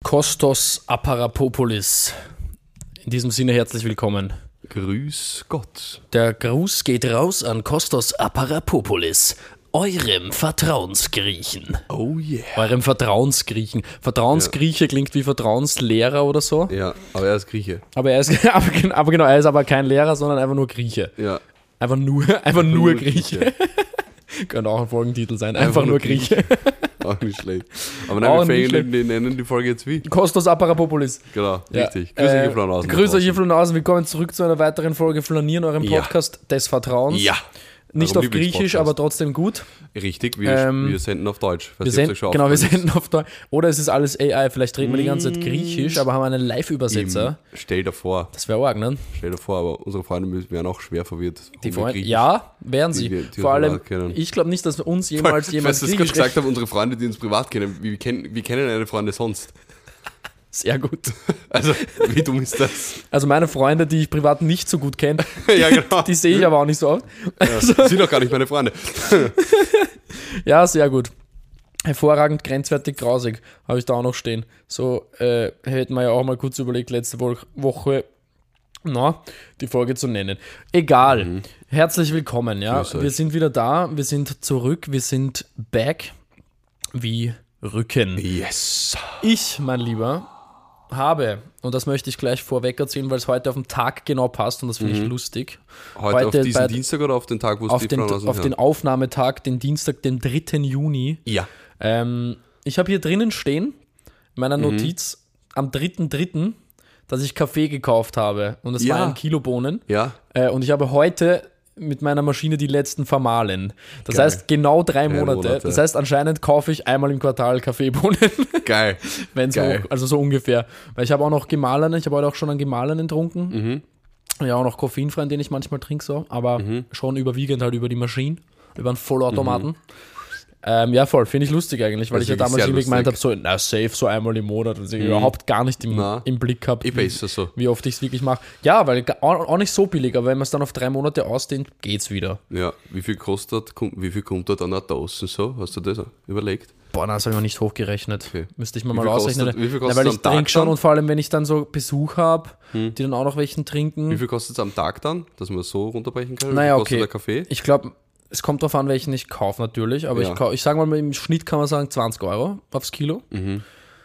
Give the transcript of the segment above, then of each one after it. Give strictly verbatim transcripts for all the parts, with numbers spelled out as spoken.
Kostos Aparapopolis. In diesem Sinne herzlich willkommen. Grüß Gott. Der Gruß geht raus an Kostos Aparapopolis, eurem Vertrauensgriechen. Oh yeah. Eurem Vertrauensgriechen. Vertrauensgrieche ja. Klingt wie Vertrauenslehrer oder so. Ja, aber er ist Grieche. Aber er ist, aber, aber genau, er ist aber kein Lehrer, sondern einfach nur Grieche. Ja. Einfach nur, einfach, einfach nur, nur Grieche. Grieche. Könnte auch ein Folgentitel sein. Einfach, einfach nur Grieche. Grieche. Auch nicht schlecht. Aber nein, wir fängen, die nennen die Folge jetzt wie? Kostos Aparapopolis. Genau, ja. richtig. Grüß euch, ihr Flanasen. Grüß euch, ihr Flanasen. Willkommen zurück zu einer weiteren Folge Flanieren, eurem Podcast ja. des Vertrauens. Ja. Nicht auf Griechisch, aber trotzdem gut. Richtig, wir, ähm, wir senden auf Deutsch. Wir senden, genau, wir senden auf Deutsch. Oder es ist alles A I, vielleicht reden wir die ganze Zeit Griechisch, aber haben einen Live-Übersetzer. Stell dir vor. Das wäre arg, ne? Stell dir vor, aber unsere Freunde wären auch schwer verwirrt. Die Freunde, ja, wären sie. Die, die vor allem, ich glaube nicht, dass wir uns jemals Voll, jemand Griechisch... Weißt du, was ich gesagt habe, unsere Freunde, die uns privat kennen, wie kennen, wie kennen eine Freunde sonst? Sehr gut. Also, wie dumm ist das? Also meine Freunde, die ich privat nicht so gut kenne, ja, genau. die sehe ich aber auch nicht so oft. Ja, also. Sind doch gar nicht meine Freunde. Ja, sehr gut. Hervorragend, grenzwertig, grausig, habe ich da auch noch stehen. So äh, hätten wir ja auch mal kurz überlegt, letzte Woche na, die Folge zu nennen. Egal. Mhm. Herzlich willkommen. Ja, wir sind wieder da, wir sind zurück, wir sind back wie Rücken. Yes. Ich, mein Lieber, habe, und das möchte ich gleich vorweg erzählen, weil es heute auf den Tag genau passt und das finde mhm. ich lustig. Heute, heute auf diesen bei, Dienstag oder auf den Tag, wo es auf die den, Frauen Auf den Aufnahmetag, den Dienstag, den dritten Juni. Ja. Ähm, ich habe hier drinnen stehen, in meiner mhm. Notiz, am dritten dritten dass ich Kaffee gekauft habe. Und das ja. war ein Kilo Bohnen. Ja. Äh, und ich habe heute mit meiner Maschine die letzten vermahlen. Das Geil. heißt, genau drei Monate. Monate. Das heißt, anscheinend kaufe ich einmal im Quartal Kaffeebohnen. Geil. Wenn's Geil. Hoch, also so ungefähr. Weil ich habe auch noch gemahlene, ich habe heute auch schon einen gemahlenen getrunken. Mhm. Ja, auch noch koffeinfrei, den ich manchmal trinke so. Aber mhm. schon überwiegend halt über die Maschine, über einen Vollautomaten. Mhm. Ähm, ja, voll. Finde ich lustig eigentlich, weil das ich ja damals irgendwie gemeint habe, so, na, safe so einmal im Monat, dass ich mhm. überhaupt gar nicht im, im Blick habe, wie, so. wie oft ich es wirklich mache. Ja, weil auch, auch nicht so billig, aber wenn man es dann auf drei Monate ausdehnt, geht's wieder. Ja, wie viel kostet, wie viel kommt da dann da draußen so? Hast du das überlegt? Boah, na, das habe ich noch nicht hochgerechnet. Okay. Müsste ich mir mal kostet, ausrechnen. Wie viel kostet ja, weil ich trinke schon dann? Und vor allem, wenn ich dann so Besuch habe, hm. die dann auch noch welchen trinken. Wie viel kostet es am Tag dann, dass man so runterbrechen kann? Wie naja, viel kostet okay. der Kaffee? Ich glaube, es kommt darauf an, welchen ich kaufe natürlich, aber ja. ich, ich sage mal, im Schnitt kann man sagen zwanzig Euro aufs Kilo. Mhm.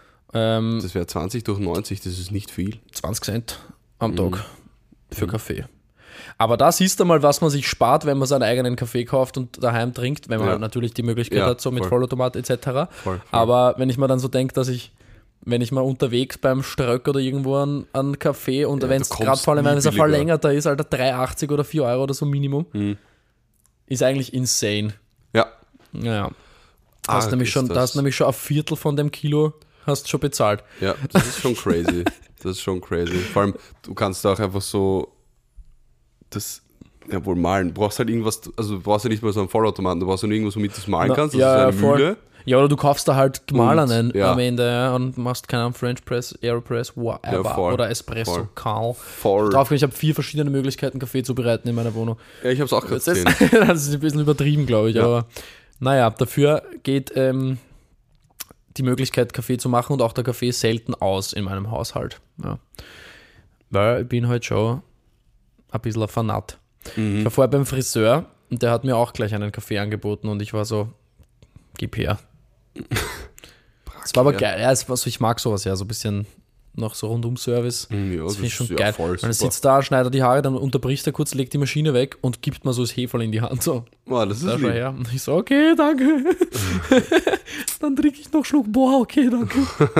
Ähm, das wäre zwanzig durch neunzig, das ist nicht viel. zwanzig Cent am mhm. Tag für mhm. Kaffee. Aber da siehst du mal, was man sich spart, wenn man seinen eigenen Kaffee kauft und daheim trinkt, wenn man ja. natürlich die Möglichkeit ja, hat, so mit voll. Vollautomat et cetera. Voll, voll. Aber wenn ich mir dann so denke, dass ich, wenn ich mal unterwegs beim Ströck oder irgendwo an, an Kaffee und ja, wenn es gerade vor allem, wenn es ein verlängerter ist, Alter, drei achtzig oder vier Euro oder so Minimum, mhm. ist eigentlich insane. Ja. Ja. Hast nämlich schon, da hast du nämlich schon ein Viertel von dem Kilo hast schon bezahlt. Ja, das ist schon crazy. Das ist schon crazy. Vor allem, du kannst auch einfach so das, ja wohl malen. Du brauchst halt irgendwas, also du brauchst ja nicht mal so einen Vollautomaten, du brauchst ja nur irgendwas, womit du es malen Na, kannst. Das ja, ist eine voll. Mühle. Ja, oder du kaufst da halt gemahlenen und, ja. am Ende ja, und machst, keine Ahnung, French Press, Aeropress, whatever. Ja, voll. Oder Espresso, voll. Karl. Voll. Drauf, ich habe vier verschiedene Möglichkeiten, Kaffee zu bereiten in meiner Wohnung. Ja, ich habe es auch gerade gesehen. Das ist ein bisschen übertrieben, glaube ich. Ja. Aber naja, dafür geht ähm, die Möglichkeit, Kaffee zu machen und auch der Kaffee selten aus in meinem Haushalt. Ja. Weil ich bin halt schon ein bisschen ein Fanat. Mhm. Ich war vorher beim Friseur und der hat mir auch gleich einen Kaffee angeboten und ich war so, gib her. Es war aber geil, ja, es war so, ich mag sowas ja, so ein bisschen noch so Rundum-Service. Ja, das finde ich schon ja geil. Voll Man sitzt da, schneidet die Haare, dann unterbricht er kurz, legt die Maschine weg und gibt mir so das Heferl in die Hand. So. Oh, das ist da her. Und ich so, okay, danke. Dann trinke ich noch einen Schluck. Boah, okay, danke.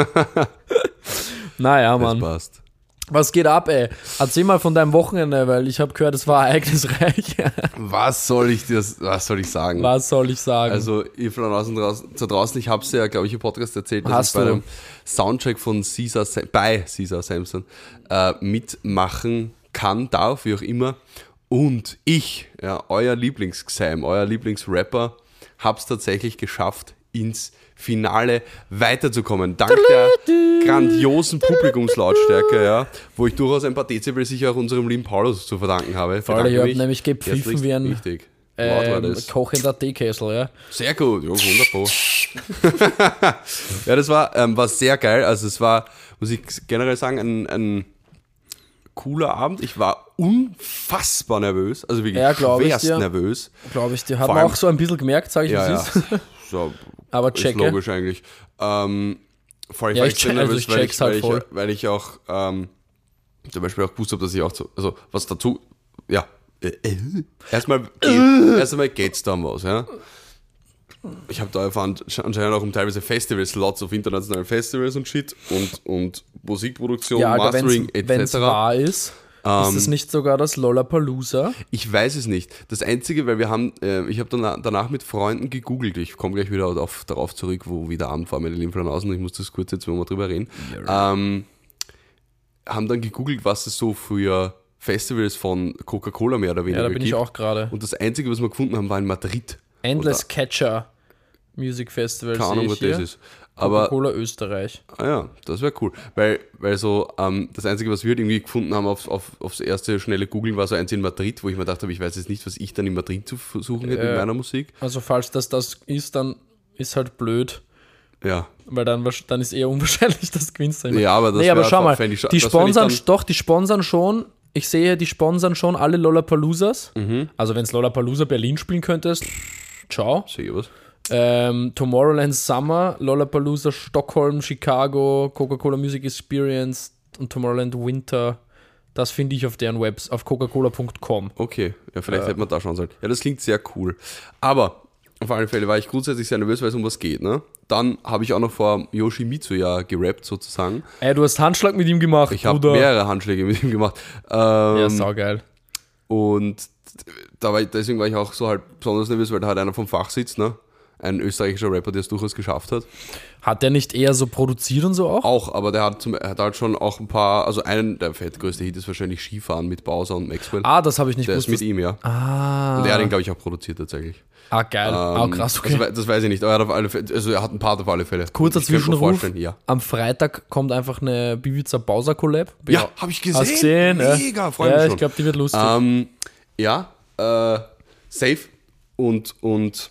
Naja, Mann. Das passt. Was geht ab, ey? Erzähl mal von deinem Wochenende, weil ich habe gehört, es war ereignisreich. Was soll ich dir, was soll ich sagen? Was soll ich sagen? Also, ihr von draußen, da draußen, ich habe es ja, glaube ich, im Podcast erzählt, dass Hast ich bei du? einem Soundtrack von Caesar, bei Caesar Samson äh, mitmachen kann, darf, wie auch immer. Und ich, ja, euer Lieblingsgeheim, euer Lieblingsrapper, habe es tatsächlich geschafft, ins Finale weiterzukommen. Dank der grandiosen Publikumslautstärke, ja, wo ich durchaus ein paar Dezibel sicher auch unserem lieben Paulus zu verdanken habe. Voll, ich habe nämlich gepfiffen wie ein, richtig. laut war Ähm, das. kochender Teekessel, ja. Sehr gut, ja, wunderbar. Ja, das war, ähm, war sehr geil. Also es war, muss ich generell sagen, ein, ein cooler Abend. Ich war unfassbar nervös, also wirklich Ja, glaub ich schwerst dir. nervös. Glaube ich, die haben Vor allem- auch so ein bisschen gemerkt, sage ich, Ja, wie ja. es ist. So, Aber ist checke. logisch eigentlich. Ähm, vor allem Ja, war ich ich sehr check- also nervös, ich weil, check's ich, halt weil, ich, voll. weil ich auch ähm, zum Beispiel auch gewusst habe, dass ich auch so, also was dazu, ja, äh, äh, erstmal geht, erst einmal geht's da um was, ja. Ich habe da erfahren, anscheinend auch um teilweise Festivals, lots of internationale Festivals und Shit und, und Musikproduktion, Ja, Alter, Mastering wenn es et cetera. wahr ist, Ähm, ist es nicht sogar das Lollapalooza? Ich weiß es nicht. Das Einzige, weil wir haben, äh, ich habe danach, danach mit Freunden gegoogelt, ich komme gleich wieder auf, darauf zurück, wo wieder Abend war, meine lieben Franausen, ich muss das kurz jetzt, wenn wir drüber reden, ähm, haben dann gegoogelt, was es so für Festivals von Coca-Cola mehr oder weniger Ja, da bin gibt. ich auch gerade. Und das Einzige, was wir gefunden haben, war in Madrid. Endless Catcher Music Festival. Keine Ahnung, sehe was ich hier. das ist. Aber Coca-Cola Österreich. ah ja, das wäre cool. Weil, weil so, ähm, das Einzige, was wir halt irgendwie gefunden haben auf, auf, aufs erste schnelle Googlen, war so eins in Madrid, wo ich mir gedacht habe, ich weiß jetzt nicht, was ich dann in Madrid zu suchen hätte Äh, mit meiner Musik. Also falls das das ist, dann ist halt blöd, Ja. weil dann, wahrsch- dann ist eher unwahrscheinlich, dass du gewinnst. Ja, aber das nee, aber wär schau einfach- mal, fänd ich scha- die das fänd ich sponsern, dann- doch, die sponsern schon, ich sehe, die sponsern schon alle Lollapaloozas. Mhm. Also wenn es Lollapalooza Berlin spielen könntest, ciao. Sehe was. Ähm, Tomorrowland Summer, Lollapalooza Stockholm, Chicago, Coca-Cola Music Experience und Tomorrowland Winter. Das finde ich auf deren Webs, auf coca-cola punkt com. Okay, ja, vielleicht Ja. hätte man da schauen sollen. Ja, das klingt sehr cool. Aber auf alle Fälle war ich grundsätzlich sehr nervös, weil es um was geht. Ne? Dann habe ich auch noch vor Yoshimitsu ja gerappt sozusagen. Ey, du hast Handschlag mit ihm gemacht, Ich habe Bruder. mehrere Handschläge mit ihm gemacht. Ähm, Ja, saugeil. Und da war ich, deswegen war ich auch so halt besonders nervös, weil da halt einer vom Fach sitzt, ne? Ein österreichischer Rapper, der es durchaus geschafft hat. Hat der nicht eher so produziert und so auch? Auch, aber der hat, zum, er hat halt schon auch ein paar, also einen, der fettgrößte Hit ist wahrscheinlich Skifahren mit Bowser und Maxwell. Ah, das habe ich nicht der ist gewusst. mit ihm, ja. Ah. Und er hat ihn, glaube ich, auch produziert tatsächlich. Ah, geil. ah, Ähm, krass, okay. Das, wei- das weiß ich nicht, aber er hat auf alle Fälle, also er hat ein Part auf alle Fälle. Kurzer Ich könnte mir Zwischenruf. vorstellen, Ja, Am Freitag kommt einfach eine Bibiza Bowser Collab. ja habe ich gesehen. Hast gesehen? Mega, ja. freue Ja, mich ich schon. glaube, die wird lustig. Ähm, ja, äh, safe und, und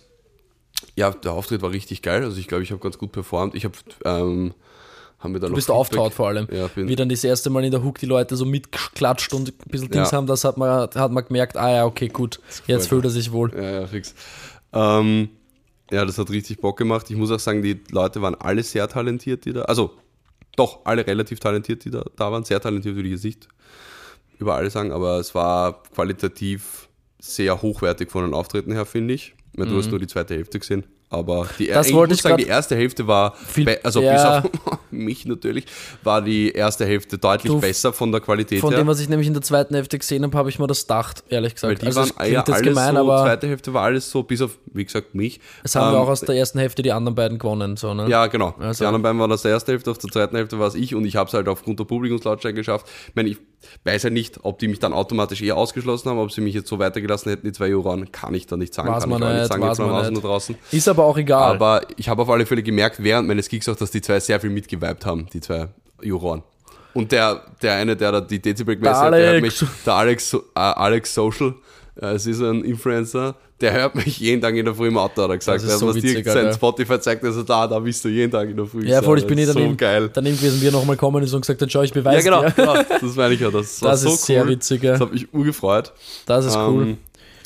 ja, der Auftritt war richtig geil. Also ich glaube, ich habe ganz gut performt. Ich habe ähm, haben wir da Du noch bist Feedback- auftaut vor allem. Ja, bin, Wie dann das erste Mal in der Hook die Leute so mitklatscht und ein bisschen Dings Ja. haben, das hat man, hat man gemerkt, ah ja, okay, gut, jetzt fühlt er sich wohl. Ja, ja, fix. Ähm, ja, das hat richtig Bock gemacht. Ich muss auch sagen, die Leute waren alle sehr talentiert, die da, also doch, alle relativ talentiert, die da, da waren. Sehr talentiert, würde ich jetzt nicht über alle sagen, aber es war qualitativ sehr hochwertig von den Auftritten her, finde ich. Ich meine, du hast nur die zweite Hälfte gesehen, aber die, Das ich wollte muss ich sagen, grad- die erste Hälfte war, Viel- be- also ja. bis auf mich natürlich, war die erste Hälfte deutlich Du, besser von der Qualität Von her. dem, was ich nämlich in der zweiten Hälfte gesehen habe, habe ich mir das gedacht, ehrlich gesagt. Weil die also es waren ja klingt jetzt alles gemein, so, aber zweite Hälfte war alles so, bis auf, wie gesagt, mich. es haben Ähm, wir auch aus der ersten Hälfte die anderen beiden gewonnen. So, ne? Ja, genau. Also- Die anderen beiden waren aus der ersten Hälfte, auf der zweiten Hälfte war es ich und ich habe es halt aufgrund der Publikumslautstärke geschafft. Ich meine, ich weiß ja nicht, ob die mich dann automatisch eher ausgeschlossen haben, ob sie mich jetzt so weitergelassen hätten, die zwei Juroren, kann ich da nicht sagen, Weiß kann man ich auch nicht nicht, sagen, weiß jetzt mal man draußen nicht. nur draußen. Ist aber auch egal. Aber ich habe auf alle Fälle gemerkt, während meines Gigs auch, dass die zwei sehr viel mitgeweibt haben, die zwei Juroren. Und der, der eine, der da die Dezibel gemessen hat, der hört mich, Alex. der Alex, äh, Alex Social, äh, es ist ein Influencer, der hört mich jeden Tag in der Früh im Auto, hat er gesagt. Das ist Er hat so was dir witzig, sein Alter. Spotify zeigt, also da, da bist du jeden Tag in der Früh. ja, voll, ich bin eh so daneben, geil. daneben gewesen, wie er nochmal kommen ist und gesagt hat, schau, ich Ja, beweise genau, dir. genau, das meine ich ja. Das, war Das so ist sehr cool. witzig, ja. Das hat mich urgefreut. Das ist cool. Ähm,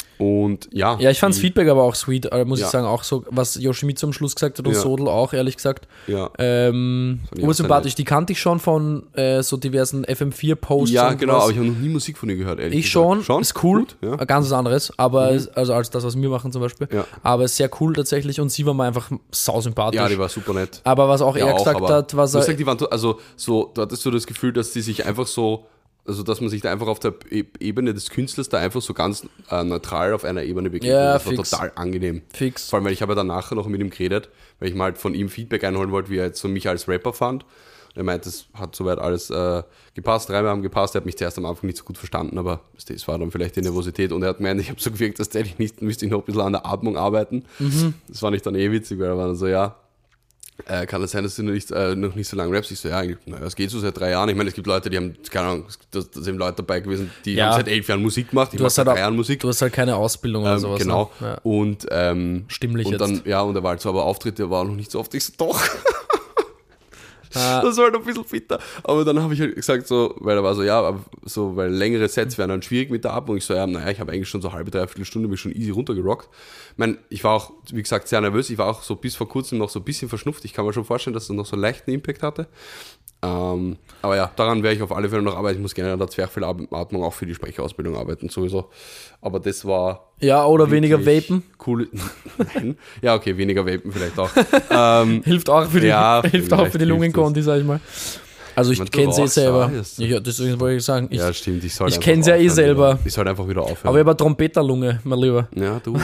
und ja. Ja, ich fand's die- Feedback aber auch sweet, äh, muss Ja. ich sagen, auch so, was Yoshimitsu am Schluss gesagt hat und Ja. Sodel auch, ehrlich gesagt. Ja, Ähm, Fand ich auch ursympathisch, sehr die kannte ich schon von äh, so diversen F M vier Posts. ja und genau, was. aber ich habe noch nie Musik von ihr gehört, ehrlich Ich gesagt. schon, Schon? ist cool, Gut, ja. ein ganz was anderes, aber ist, also als das, was wir machen zum Beispiel. Ja. Aber ist sehr cool tatsächlich und sie war mir einfach sausympathisch. ja, die war super nett. aber was auch Ja, er auch, gesagt aber hat, was du er, hast gesagt, die waren, to- also so, du hattest so das Gefühl, dass die sich einfach so, also dass man sich da einfach auf der E- Ebene des Künstlers da einfach so ganz äh, neutral auf einer Ebene begegnet. Ja, das war fix. total angenehm. fix. Vor allem, weil ich habe ja dann nachher noch mit ihm geredet, weil ich mal halt von ihm Feedback einholen wollte, wie er jetzt so mich als Rapper fand. Er meint, es hat soweit alles äh, gepasst, Reime haben gepasst. Er hat mich zuerst am Anfang nicht so gut verstanden, aber es war dann vielleicht die Nervosität. Und er hat gemeint, ich habe so gewirkt, dass ich nicht, müsste ich noch ein bisschen an der Atmung arbeiten. Mhm. Das fand ich dann eh witzig, weil er war dann so, ja, Äh, kann es sein, dass du noch nicht, äh, noch nicht so lange rappst? Ich so, ja, naja, es geht so seit drei Jahren. Ich meine, es gibt Leute, die haben, keine Ahnung, da sind Leute dabei gewesen, die Ja. haben seit elf Jahren Musik gemacht. Ich Du mache hast, seit halt drei Jahren auch, Musik. du hast halt keine Ausbildung oder Ähm, sowas. genau. Ne? Ja. Und, ähm, Stimmlich und dann, jetzt. ja, und er war halt so, aber Auftritte war noch nicht so oft. Ich so, doch. Ah, Das war halt ein bisschen bitter. Aber dann habe ich halt gesagt, so, weil er war so, ja, aber so, weil längere Sets wären dann schwierig mit der Atmung. Ich so, ja, naja, ich habe eigentlich schon so eine halbe, dreiviertel Stunde mich schon easy runtergerockt. Ich meine, ich war auch, wie gesagt, sehr nervös. Ich war auch so bis vor kurzem noch so ein bisschen verschnupft. Ich kann mir schon vorstellen, dass das noch so einen leichten Impact hatte. Ähm, aber ja, daran werde ich auf alle Fälle noch arbeiten. Ich muss gerne an der Zwerchfellatmung auch für die Sprecherausbildung arbeiten, sowieso. Aber das war... ja, oder weniger wirklich vapen. Cool. Nein. Ja, okay, weniger vapen vielleicht auch. ähm, Hilft auch für die, Ja, hilft auch für die vielleicht Lungenkonti, sag ich mal. Also ich Ich meine, du kenne sie eh rauchst selber. auch erst. Ja, deswegen wollte ich sagen. Ich, ja, stimmt. Ich, soll ich einfach kenn's ja eh aufhören selber. Wieder. Ich soll einfach wieder aufhören. aber ich habe eine Trompeterlunge, mein Lieber. Ja, du.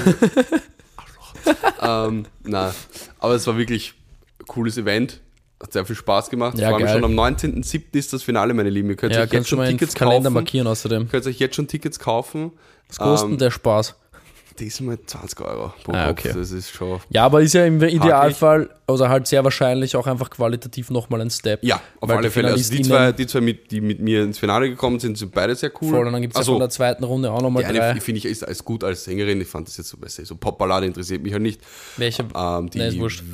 ähm, na, aber es war wirklich ein cooles Event. Hat sehr viel Spaß gemacht. Ja, Vor allem geil. schon am neunzehnten siebten ist das Finale, meine Lieben. Ihr könnt Ja, euch jetzt kannst du schon mal in den Tickets Kalender kaufen. markieren außerdem. Ihr könnt euch jetzt schon Tickets kaufen. Was kostet denn der Spaß? Diesmal zwanzig Euro pro Ah, Kopf. okay. Das ist schon... Ja, aber ist ja im Idealfall, also halt sehr wahrscheinlich auch einfach qualitativ nochmal ein Step. Ja, auf Weil alle die Fälle. Also die FinalistInnen- zwei, die zwei mit, die mit mir ins Finale gekommen sind, sind beide sehr cool. Voll, und dann gibt es ja Also, von der zweiten Runde auch nochmal die eine drei. finde ich ist als gut als Sängerin. Ich fand das jetzt so besser. So Popballade interessiert mich halt nicht. Welche? Ähm, die, Nee, ist wurscht.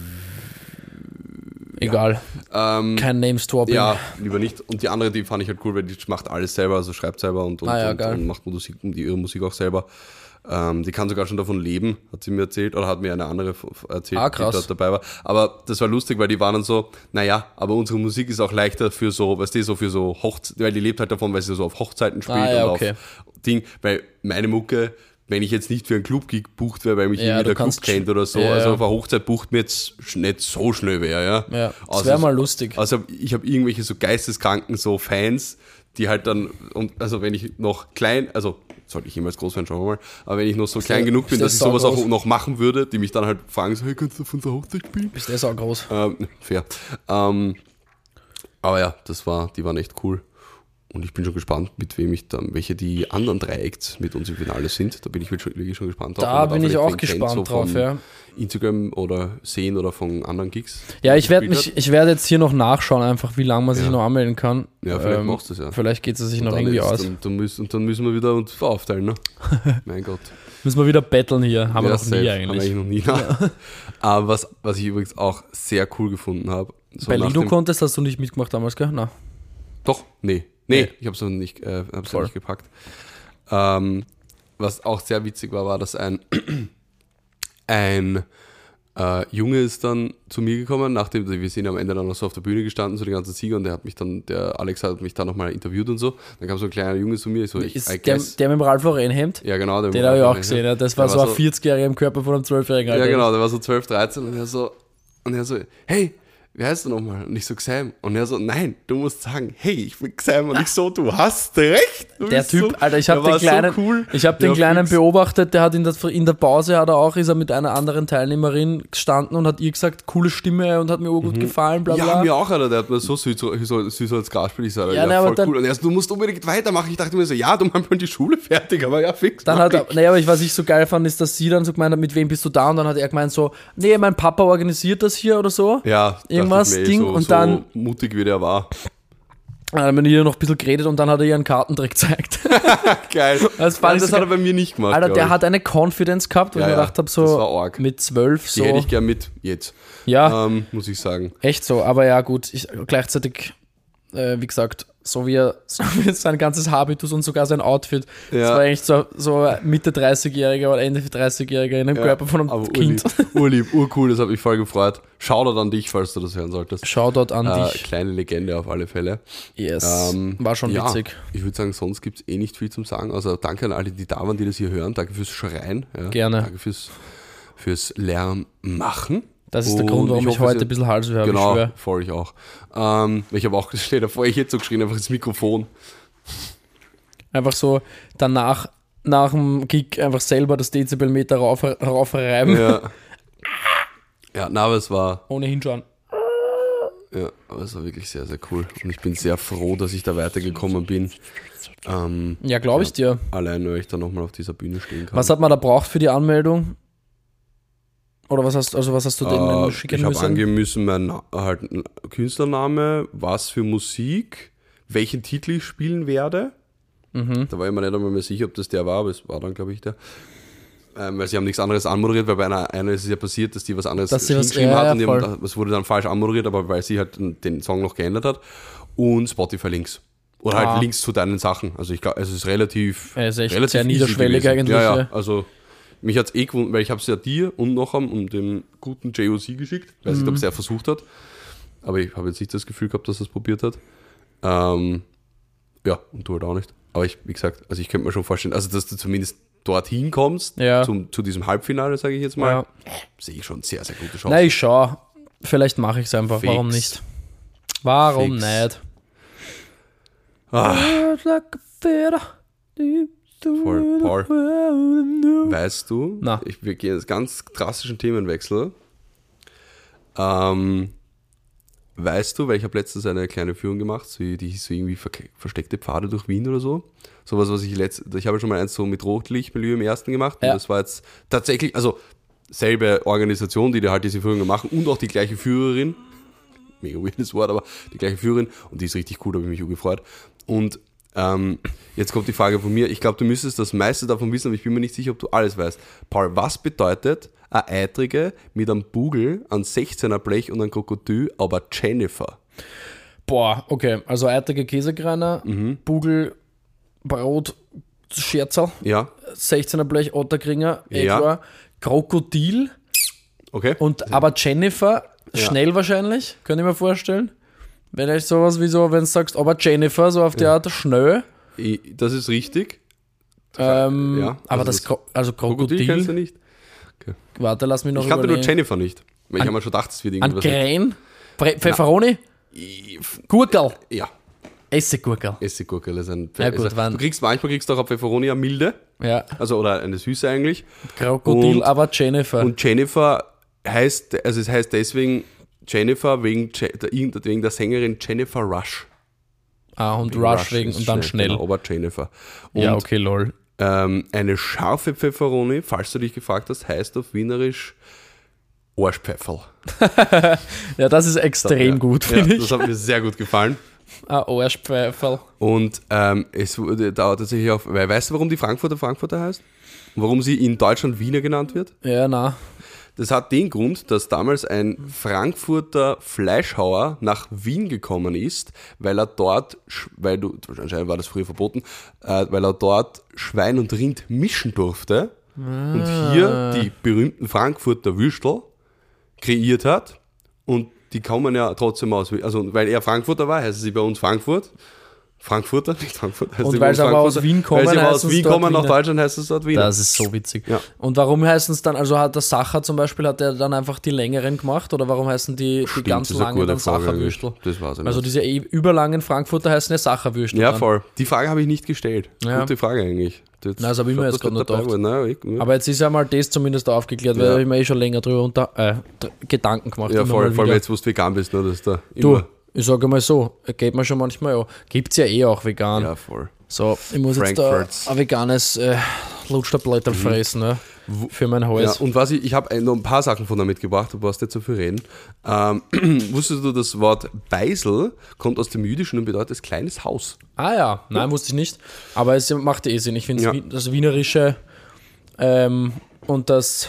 Egal. Ähm, Kein Name-Swapping. Ja, lieber nicht. Und die andere, die fand ich halt cool, weil die macht alles selber, also schreibt selber und, und, Ah, ja, und, geil. und macht Musik, die ihre Musik auch selber. Ähm, die kann sogar schon davon leben, hat sie mir erzählt, oder hat mir eine andere f- f- erzählt, Ah, krass. die dort dabei war. Aber das war lustig, weil die waren dann so, naja, aber unsere Musik ist auch leichter für so, weißt du, so für so Hochzeiten, weil die lebt halt davon, weil sie so auf Hochzeiten spielt Ah, ja, und okay. auf Ding, weil meine Mucke, wenn ich jetzt nicht für einen Club-Gig bucht wäre, weil mich Ja, irgendwie du der Club kannst kennt oder so, ja, also ja. auf einer Hochzeit bucht mir jetzt sch- nicht so schnell wer, ja. Ja, das Also wäre es- mal lustig. Also ich habe irgendwelche so geisteskranken so Fans, die halt dann, und also wenn ich noch klein, also sollte ich jemals groß werden, schauen wir mal, aber wenn ich noch so klein genug bin, ist dass ich das sowas auch saugroß? noch machen würde, die mich dann halt fragen, so, hey, kannst du auf unserer Hochzeit spielen? Bist du auch groß? Ähm, fair. Ähm, aber ja, das war, die waren echt cool. Und ich bin schon gespannt, mit wem ich dann, welche die anderen drei Acts mit uns im Finale sind. Da bin ich wirklich wirklich schon gespannt drauf. Da Wenn man bin ich vielleicht auch wen kennt, gespannt so drauf, von ja. Instagram oder sehen oder von anderen Gigs. Ja, die ich werde gespielt mich, ich werde jetzt hier noch nachschauen, einfach wie lange man sich Ja. noch anmelden kann. Ja, vielleicht Ähm, machst du es ja. Vielleicht geht es sich Und noch dann irgendwie ist- aus. Dann, dann müssen, und dann müssen wir wieder uns aufteilen, ne? Mein Gott. Müssen wir wieder betteln hier. Haben wir Ja, noch safe. nie Haben wir eigentlich. noch nie. Ne? Aber was, was ich übrigens auch sehr cool gefunden habe. So Bei nach Lido dem- Contest hast du nicht mitgemacht damals, gell? Na. Doch, nee. Nee, Nee. ich habe es noch nicht, äh, hab's noch Voll. nicht gepackt. Ähm, was auch sehr witzig war, war, dass ein, ein äh, Junge ist dann zu mir gekommen, nachdem wir sind am Ende dann noch so auf der Bühne gestanden, so die ganzen Sieger, und der hat mich dann, der Alex hat mich dann nochmal interviewt und so. Dann kam so ein kleiner Junge zu mir, ich so, ich, Ist I der, guess. der mit dem Ralf Lauren Hemd? Ja, genau. Den habe ich auch gesehen. Ja. Das war Der so war ein so- vierzig-Jähriger im Körper von einem zwölf-Jährigen. Ja, genau, der war so zwölf, dreizehn und er so, und er so, hey, wie heißt du nochmal? Und ich so, Xam. Und er so, nein, du musst sagen, hey, ich bin Xam. Und ich so, du hast recht. Du Der bist Typ, so, Alter, ich der habe den war kleinen, so cool. ich hab den Ja, kleinen fix. beobachtet, der hat in der, in der Pause hat er auch, ist er mit einer anderen Teilnehmerin gestanden und hat ihr gesagt, coole Stimme und hat mir urgut gefallen, bla bla. Mhm. Ja, mir auch, Alter, der hat mir so süß, so, so, süß als Gras gespielt. Ich sage, Ja, ja, ne, aber voll dann- cool. Und er so, du musst unbedingt weitermachen. Ich dachte mir so, ja, du machst schon die Schule fertig, aber ja, fix. Dann mach hat er, ich. naja, aber ich, was ich so geil fand, ist, dass sie dann so gemeint hat, mit wem bist du da? Und dann hat er gemeint so, nee, mein Papa organisiert das hier oder so. Ja, dachte irgendwas ich mir, Ding so, und so dann- mutig wie der war. Dann haben wir ihr noch ein bisschen geredet und dann hat er ihr einen Kartentrick gezeigt. Geil. Das Das, fand ja, ich das so hat er geil. bei mir nicht gemacht. Alter, glaub der ich. hat eine Confidence gehabt, wo Ja, ich mir ja, gedacht habe, das so war arg. mit zwölf Die so. hätte ich gern mit jetzt, Ja, ähm, muss ich sagen. echt so. Aber ja, gut, ich, gleichzeitig, äh, wie gesagt, so wie, er, so wie sein ganzes Habitus und sogar sein Outfit. Das Ja. war eigentlich so, so Mitte dreißigjähriger oder Ende dreißigjähriger in dem Ja, Körper von einem aber Kind. Urlieb, urlieb, urcool, das hat mich voll gefreut. Shoutout an dich, falls du das hören solltest. Shoutout an Äh, dich. kleine Legende auf alle Fälle. Yes. Ähm, War schon ja, witzig. Ich würde sagen, sonst gibt es eh nicht viel zum Sagen. Also danke an alle, die da waren, die das hier hören. Danke fürs Schreien. Ja. Gerne. Danke fürs, fürs Lärm machen. Das ist der Und Grund, warum ich, hoffe, heute Sie- ein bisschen Halsweh habe, ich Genau, schwör. voll ich auch. Ähm, ich habe auch, stell dir vor, ich hätte so geschrien, einfach ins Mikrofon. Einfach so danach, nach dem Gig einfach selber das Dezibelmeter rauf, raufreiben, Ja. Ja, na, aber es war, ohne hinschauen. ja, aber es war wirklich sehr, sehr cool. Und ich bin sehr froh, dass ich da weitergekommen bin. Ähm, Ja, glaube ich dir. allein, weil ich da nochmal auf dieser Bühne stehen kann. Was hat man da braucht für die Anmeldung? Oder was hast, also was hast du denen Äh, schicken ich habe müssen? angeben müssen, mein Na- halt ein Künstlername, was für Musik, welchen Titel ich spielen werde. Mhm. Da war ich mir nicht einmal mehr sicher, ob das der war, aber es war dann, glaube ich, der. Ähm, weil sie haben nichts anderes anmoderiert, weil bei einer, einer ist es ja passiert, dass die was anderes Dass sie was- hingeschrieben ja, hat ja, und die voll. haben, es wurde dann falsch anmoderiert, aber weil sie halt den Song noch geändert hat. Und Spotify-Links. Oder Ah. halt Links zu deinen Sachen. Also ich glaube, es ist relativ, Ja, ist echt relativ sehr easy niederschwellig gewesen. eigentlich, Ja, ja. ja, also mich hat es eh gewundert, weil ich habe es ja dir und noch am und dem guten J O C geschickt. Weiß nicht, ob Mhm. es er versucht hat. Aber ich habe jetzt nicht das Gefühl gehabt, dass er es probiert hat. Ähm, ja, und du halt auch nicht. Aber ich, wie gesagt, also ich könnte mir schon vorstellen, also dass du zumindest dorthin kommst, Ja. zum, zu diesem Halbfinale, sage ich jetzt mal, Ja. sehe ich schon sehr, sehr gute Chance. Na, ich schau. Vielleicht mache ich es einfach. Fix. Warum nicht? Warum Fix. nicht? Ah, Like a feather. voll, Paul. Weißt du, Na. ich, wir gehen jetzt ganz drastischen Themenwechsel. Ähm, weißt du, weil ich habe letztens eine kleine Führung gemacht, so, die hieß so irgendwie Ver versteckte Pfade durch Wien oder so. Sowas, was ich letzt, ich habe schon mal eins so mit Rotlichtmilieu im ersten gemacht. Und Ja. das war jetzt tatsächlich, also selbe Organisation, die da halt diese Führungen machen und auch die gleiche Führerin. Mega weirdes Wort, aber die gleiche Führerin und die ist richtig cool, da habe ich mich auch gefreut. Und ähm, jetzt kommt die Frage von mir. Ich glaube, du müsstest das meiste davon wissen, aber ich bin mir nicht sicher, ob du alles weißt. Paul, was bedeutet eine Eitrige mit einem Bugel, einem sechzehner Blech und einem Krokodil, aber Jennifer? Boah, okay. Also eitrige Käsekreiner, Mhm. Bugel, Brot, Scherzerl, Ja, sechzehner Blech, Otterkringer, eh Ja. klar, Krokodil okay. und aber Jennifer, Ja. schnell wahrscheinlich, könnte ich mir vorstellen. Wenn ich sowas wie so, wenn du sagst, aber Jennifer, so auf die Art, schnell. Ich, das ist richtig. Ähm, Ja, aber also das, das Kro also Krokodil Krokodil, kennst du nicht? warte, lass mich noch Ich kannte nur überlegen. Jennifer nicht. Weil ich habe mir schon gedacht, es wird An irgendwas. Krähen, Pre- Pfefferoni, Gurkel, Ja, Essiggurkel. Essiggurkel ist ein Ja, gut, also, wann- Du kriegst manchmal kriegst du auch eine Pfefferoni, eine milde, Ja, also oder eine süße eigentlich. Krokodil, Und- aber Jennifer. Und Jennifer heißt, also es heißt deswegen Jennifer wegen, Je- der, wegen der Sängerin Jennifer Rush. ah, und Rush, Rush wegen ist und dann schnell. Genau, aber Jennifer. Und Ja, okay, lol. ähm, eine scharfe Pfefferoni, falls du dich gefragt hast, heißt auf Wienerisch Arschpfefferl. Ja, das ist extrem Ja. gut, Ja, finde ich. das hat mir sehr gut gefallen. Ah, Arschpfeiferl. Und ähm, es wurde dauert tatsächlich auf, weil weißt du, warum die Frankfurter Frankfurter heißt? Und warum sie in Deutschland Wiener genannt wird? Ja, na. Das hat den Grund, dass damals ein Frankfurter Fleischhauer nach Wien gekommen ist, weil er dort, sch- weil du, anscheinend war das früher verboten, äh, weil er dort Schwein und Rind mischen durfte und hier die berühmten Frankfurter Würstel kreiert hat und die kommen ja trotzdem aus, also weil er Frankfurter war, heißen sie bei uns Frankfurt. Frankfurter, nicht Frankfurt. heißt Und sie bei weil uns sie aber aus Frankfurter. Wien kommen, weil sie aber aus heißen Wien sie dort kommen nach Wiener. Deutschland, heißt es dort Wiener. Das ist so witzig. Ja. Und warum heißen es dann, also hat der Sacher zum Beispiel, hat der dann einfach die längeren gemacht oder warum heißen die, die Stimmt, ganz das ist eine langen gute dann Frage Sacherwürstel? eigentlich. Das weiß ich Also nicht. diese eh überlangen Frankfurter heißen ja Sacherwürstel. Ja, dann. voll. Die Frage habe ich nicht gestellt. Ja. Gute Frage eigentlich. Das, Nein, das habe ich mir schaut, jetzt dass gerade das noch dabei gedacht. war. Nein, ich, ja, Aber jetzt ist ja mal das zumindest aufgeklärt, weil Ja. da habe ich mir eh schon länger drüber unter, äh, dr- Gedanken gemacht. ja immer voll, mal vor allem wieder. jetzt, wo du vegan bist, ne, dass da Du, immer... ich sage mal so, geht mir schon manchmal ja. Gibt es ja eh auch vegan. Ja, voll. So, ich muss jetzt Frankfurts. da ein veganes äh, Lutschtablettel fressen, ne? Für mein Ja, Hals. und was ich, ich habe noch ein paar Sachen von da mitgebracht, du brauchst nicht so viel reden. Ähm, wusstest du, das Wort Beisel kommt aus dem Jüdischen und bedeutet kleines Haus? Ah ja, nein, wusste ich nicht. Aber es macht eh Sinn. Ich finde Ja. das Wienerische ähm, und das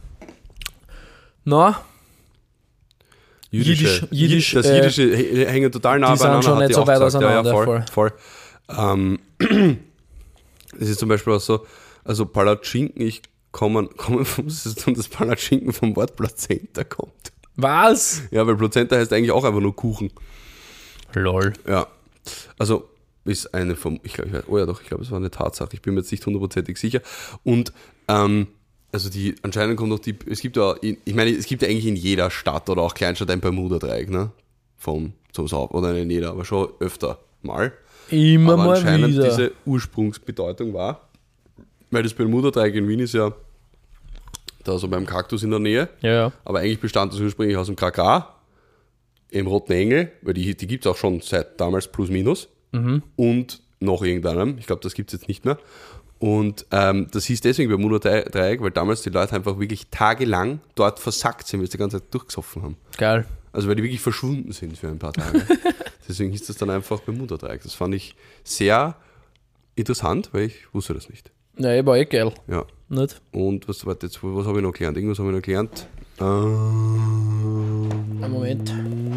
na, Jiddisch- Jiddisch, das äh, Jiddische hä- hängen total nah die sind beieinander. schon hat nicht die so auch weit gesagt. Ja, ja, auseinander, voll. voll. Ähm, es ist zum Beispiel auch so, also Palatschinken, ich komme komme vom System, dass Palatschinken vom Wort Plazenta kommt. was? Ja, weil Plazenta heißt eigentlich auch einfach nur Kuchen. Lol. Ja, also ist eine vom, ich glaube, ich weiß, oh ja doch, ich glaube, es war eine Tatsache, ich bin mir jetzt nicht hundertprozentig sicher. Und ähm, also die, anscheinend kommt noch die, es gibt ja, in, ich meine, es gibt ja eigentlich in jeder Stadt oder auch Kleinstadt ein Bermuda-Dreieck, ne? Vom, zum Sau, oder nicht in jeder, aber schon öfter mal. Immer aber mal anscheinend wieder. diese Ursprungsbedeutung war, weil das Bermuda-Dreieck in Wien ist ja da so beim Kaktus in der Nähe, ja, ja. aber eigentlich bestand das ursprünglich aus dem Kakao, im Roten Engel, weil die, die gibt es auch schon seit damals plus minus, Mhm. und noch irgendeinem, ich glaube, das gibt es jetzt nicht mehr. Und ähm, das hieß deswegen Bermuda-Dreieck, weil damals die Leute einfach wirklich tagelang dort versackt sind, weil sie die ganze Zeit durchgesoffen haben. Geil. Also weil die wirklich verschwunden sind für ein paar Tage. Deswegen hieß das dann einfach Bermuda-Dreieck. Das fand ich sehr interessant, weil ich wusste das nicht. Ja, ich war eh geil. Ja. Nicht? Und was, warte, jetzt, was habe ich noch gelernt? Irgendwas habe ich noch gelernt. Ähm, Einen Moment.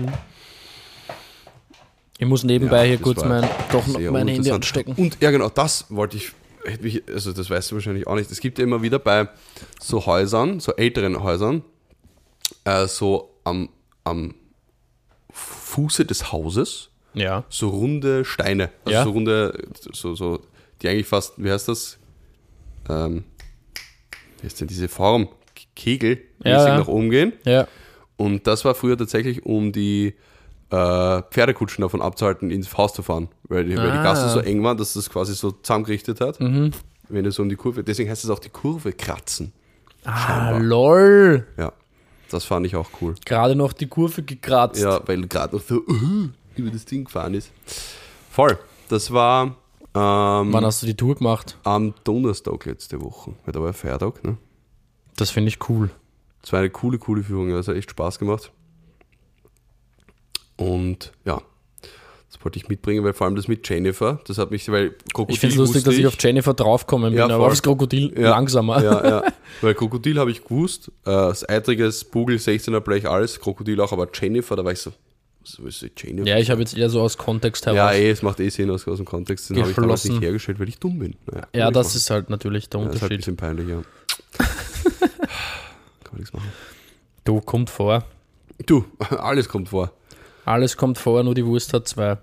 Ich muss nebenbei Ja, hier das kurz war mein, doch noch sehr mein Handy uninteressant. anstecken. Und ja, genau, das wollte ich, hätte mich, also das weißt du wahrscheinlich auch nicht. Es gibt ja immer wieder bei so Häusern, so älteren Häusern, äh, so am, am Fuße des Hauses, Ja. so runde Steine. Also Ja. so runde, so, so, die eigentlich fast, wie heißt das? Ähm, wie ist denn diese Form? Kegel, Ja, ja. nach oben gehen. Ja. Und das war früher tatsächlich, um die äh, Pferdekutschen davon abzuhalten, ins Haus zu fahren. Weil die, weil die Ah. Gasse so eng war, dass das quasi so zusammengerichtet hat. Mhm. Wenn es so um die Kurve, deswegen heißt es auch die Kurve kratzen. Ah, Scheinbar. lol. Ja, das fand ich auch cool. Gerade noch die Kurve gekratzt. Ja, weil gerade noch so uh, über das Ding gefahren ist. Voll. Das war ähm, Wann hast du die Tour gemacht? am Donnerstag letzte Woche. Weil da war ja Feiertag, ne? Das finde ich cool. Das war eine coole, coole Führung. Also echt Spaß gemacht. Und ja, das wollte ich mitbringen, weil vor allem das mit Jennifer, das hat mich, weil Krokodil Ich finde es lustig, wusste dass ich auf Jennifer draufgekommen bin, Ja, aber voll. aufs Krokodil Ja. langsamer. Ja, ja. Weil Krokodil habe ich gewusst, äh, das eitriges Bugel, sechzehner Blech, alles, Krokodil auch, aber Jennifer, da war ich so, was ist das, Jennifer? Ja, ich habe jetzt eher so aus Kontext heraus. Ja, eh, es macht eh Sinn aus, aus dem Kontext, den habe ich damals Geschlossen. nicht hergestellt, weil ich dumm bin. Naja, Ja, kann das ich ist halt natürlich der machen. Ja, das ist halt ein Unterschied. bisschen peinlich, ja. Kann man nichts machen. Du, kommt vor. Du, alles kommt vor. Alles kommt vor, nur die Wurst hat zwei.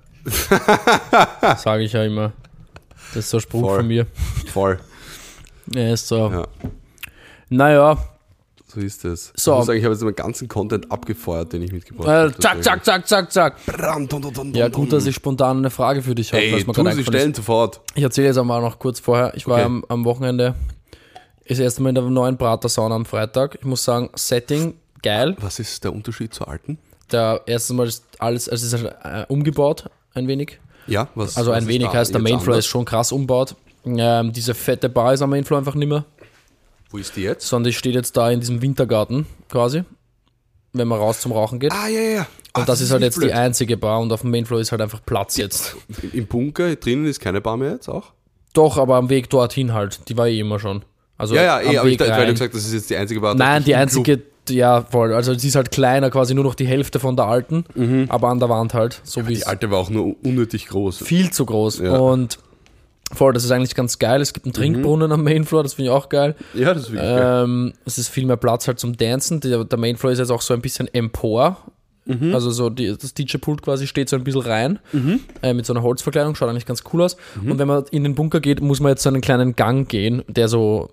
Sage ich ja immer. Das ist so ein Spruch Voll. von mir. Voll. Ja, ist so. Ja, Naja, so ist es. So. Ich muss sagen, ich habe jetzt meinen ganzen Content abgefeuert, den ich mitgebracht äh, habe. zack, zack, zack, zack, zack. Bram, dun, dun, dun, Ja, dun, gut, dass ich spontan eine Frage für dich habe. Ey, was mir tu gerade sie eingefallen stellen ist. sofort. Ich erzähle jetzt einmal noch kurz vorher. Ich war Okay. am, am Wochenende das erste Mal in der neuen Prater-Sauna am Freitag. Ich muss sagen, Setting geil. Was ist der Unterschied zur alten? Der erste Mal ist alles, also es ist äh, umgebaut ein wenig. Ja, was Also was ein ist wenig da heißt, der jetzt Mainfloor anders? ist schon krass umgebaut. Ähm, diese fette Bar ist am Mainfloor einfach nicht mehr, Wo ist die jetzt? sondern die steht jetzt da in diesem Wintergarten quasi, wenn man raus zum Rauchen geht. Ah, ja, ja, ja. Und Ah, das, ist halt jetzt blöd. die einzige Bar und auf dem Mainfloor ist halt einfach Platz jetzt. Im Bunker drinnen ist keine Bar mehr jetzt auch? Doch, aber am Weg dorthin halt, die war eh immer schon. Also Ja, ja, am eh, aber ich Weg dachte, weil du rein. gesagt hast, das ist jetzt die einzige Bar. Nein, dachte die ich, im einzige, ja, voll. Also sie ist halt kleiner, quasi nur noch die Hälfte von der alten, aber an der Wand halt, so wie Club. Die alte war auch nur unnötig groß. viel zu groß. Ja. Und voll, das ist eigentlich ganz geil. Es gibt einen Trinkbrunnen am Mainfloor, das finde ich auch geil. Ja, das ist wirklich geil. Ähm, es ist viel mehr Platz halt zum Dancen. Der, der Mainfloor ist jetzt auch so ein bisschen empor. Mhm. Also so die, das D J-Pult quasi steht so ein bisschen rein äh, mit so einer Holzverkleidung, schaut eigentlich ganz cool aus. Mhm. Und wenn man in den Bunker geht, muss man jetzt so einen kleinen Gang gehen, der so,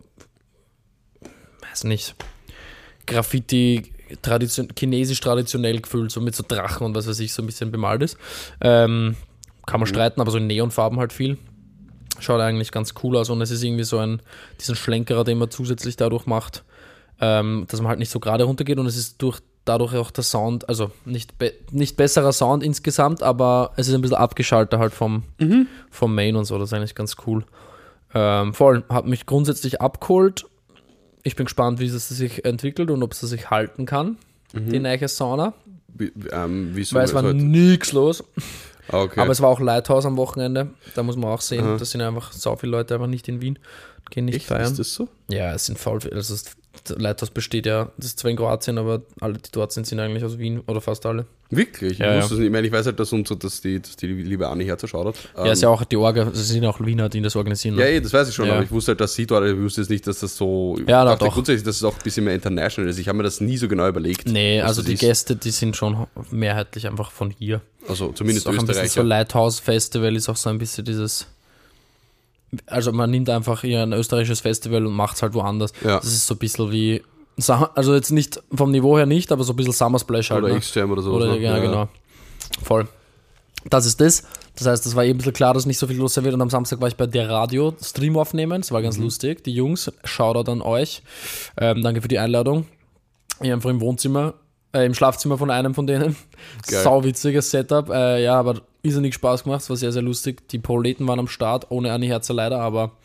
weiß nicht, Graffiti, tradition chinesisch traditionell gefüllt, so mit so Drachen und was weiß ich, so ein bisschen bemalt ist. Ähm, kann man streiten, aber so in Neonfarben halt viel. Schaut eigentlich ganz cool aus und es ist irgendwie so ein, diesen Schlenkerer, den man zusätzlich dadurch macht, ähm, dass man halt nicht so gerade runtergeht und es ist durch dadurch auch der Sound, also nicht, be nicht besserer Sound insgesamt, aber es ist ein bisschen abgeschaltet halt vom, vom Main und so, das ist eigentlich ganz cool. Ähm, voll, hat mich grundsätzlich abgeholt. Ich bin gespannt, wie es sich entwickelt und ob es sich halten kann, die neue Sauna, Wie, ähm, wieso weil es war heute? nichts los. Ah, okay. Aber es war auch Lighthouse am Wochenende, da muss man auch sehen, das sind einfach so viele Leute einfach nicht in Wien, gehen nicht Echt? feiern. Ist das so? Ja, es sind faul. Also das Lighthouse besteht ja, das ist zwar in Kroatien, aber alle, die dort sind, sind eigentlich aus Wien oder fast alle. Wirklich? Ich, Ja, wusste ja. es nicht. Ich meine, ich weiß halt, dass, uns, so, dass, die, dass die liebe Anni Herzer schaut hat. Ähm, Ja, ist ja auch die Orga, es sind auch Wiener, die das organisieren. Ja, Ne? eh, das weiß ich schon, Ja. aber ich wusste halt, dass sie dort, ich wusste jetzt nicht, dass das so. Ja, ich na dachte doch. grundsätzlich, dass es auch ein bisschen mehr international ist. Ich habe mir das nie so genau überlegt. Nee, was also das die ist. Gäste, die sind schon mehrheitlich einfach von hier. Also Das zumindest ist auch ein bisschen so Österreicher. Lighthouse Festival ist auch so ein bisschen dieses. Also man nimmt einfach hier ein österreichisches Festival und macht es halt woanders. Ja. Das ist so ein bisschen wie. Also jetzt nicht vom Niveau her nicht, aber so ein bisschen Summer Splash halt. Oder ne? X-Jam oder so. Oder, ja, genau. Voll. Das ist das. Das heißt, das war eh ein bisschen klar, dass nicht so viel los sein wird. Und am Samstag war ich bei der Radio Stream aufnehmen. Das war ganz lustig. Die Jungs, Shoutout an euch. Ähm, danke für die Einladung. Ich einfach im Wohnzimmer, äh, im Schlafzimmer von einem von denen. Geil. Sauwitziges Setup. Äh, ja, aber irrsinnig Spaß gemacht. Es war sehr, sehr lustig. Die Proleten waren am Start, ohne Anni Herzer leider, aber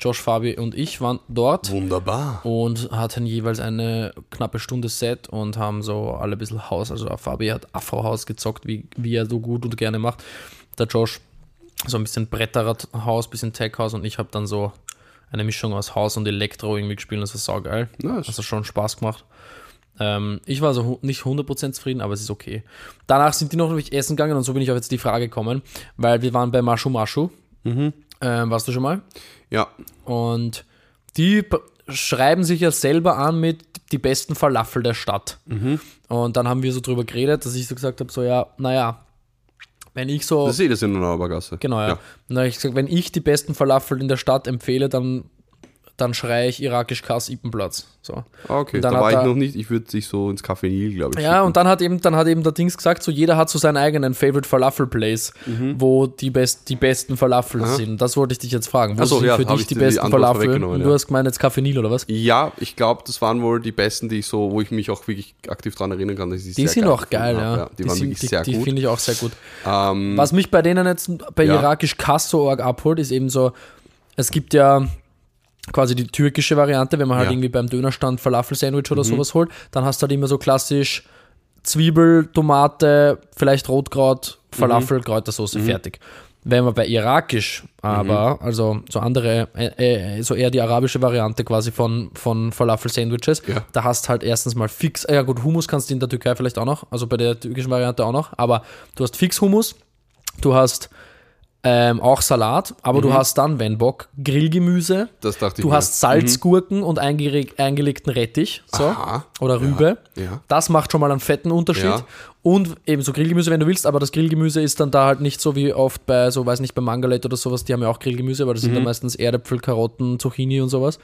Josh, Fabi und ich waren dort. Wunderbar. Und hatten jeweils eine knappe Stunde Set und haben so alle ein bisschen Haus, also Fabi hat Afro-Haus gezockt, wie, wie er so gut und gerne macht. Der Josh so ein bisschen Bretterrad-Haus, bisschen Tech-Haus und ich habe dann so eine Mischung aus Haus und Elektro irgendwie gespielt, das war saugeil. Nice. Das hat schon Spaß gemacht. Ähm, ich war so nicht hundert Prozent zufrieden, aber es ist okay. Danach sind die noch nämlich essen gegangen und so bin ich auf jetzt die Frage gekommen, weil wir waren bei Mashu Mashu. Mhm. Ähm, warst du schon mal? Ja. Und die b- schreiben sich ja selber an mit die besten Falafel der Stadt. Mhm. Und dann haben wir so drüber geredet, dass ich so gesagt habe, so ja, naja, wenn ich so... Das ist eh das in der Naubergasse. Genau, ja. Ja. Und dann habe ich gesagt, wenn ich die besten Falafel in der Stadt empfehle, dann, dann schreie ich irakisch Kass Ipenplatz. So. Ah, okay, Und dann da hat war ich er- noch nicht. Ich würde dich so ins Café Nil, glaube ich. Ja, schicken. und dann hat eben, dann hat eben der Dings gesagt, so jeder hat so seinen eigenen Favorite Falafel Place, wo die, best, die besten Falafel Aha. sind. Das wollte ich dich jetzt fragen. Wo Ach so, sind ja, für hab dich ich die dir die besten Antwort Falafel? vorweggenommen, Du ja. hast gemeint jetzt Café Nil oder was? Ja, ich glaube, das waren wohl die besten, die ich so, wo ich mich auch wirklich aktiv dran erinnern kann, dass ich Die sehr sind geil auch geil, gefunden ja. habe. Die, waren sind, wirklich die, sehr die gut. finde ich auch sehr gut. Ähm, Was mich bei denen jetzt bei Ja. irakisch Kass so arg abholt, ist eben so, es gibt ja quasi die türkische Variante, wenn man halt Ja. irgendwie beim Dönerstand Falafel-Sandwich oder sowas holt, dann hast du halt immer so klassisch Zwiebel, Tomate, vielleicht Rotkraut, Falafel, Kräutersauce, fertig. Wenn man bei irakisch aber, also so andere, äh, äh, so eher die arabische Variante quasi von, von Falafel-Sandwiches, Ja. da hast halt erstens mal fix, äh, ja gut, Hummus kannst du in der Türkei vielleicht auch noch, also bei der türkischen Variante auch noch, aber du hast fix Hummus, du hast ähm, auch Salat, aber Mhm. du hast dann, wenn Bock, Grillgemüse, das dachte ich du mir. hast Salzgurken und eingere- eingelegten Rettich, so, Aha. oder Rübe. Ja. Das macht schon mal einen fetten Unterschied. Ja. Und eben so Grillgemüse, wenn du willst, aber das Grillgemüse ist dann da halt nicht so wie oft bei, so weiß nicht, bei Mangalet oder sowas, die haben ja auch Grillgemüse, aber das Mhm. sind dann meistens Erdäpfel, Karotten, Zucchini und sowas.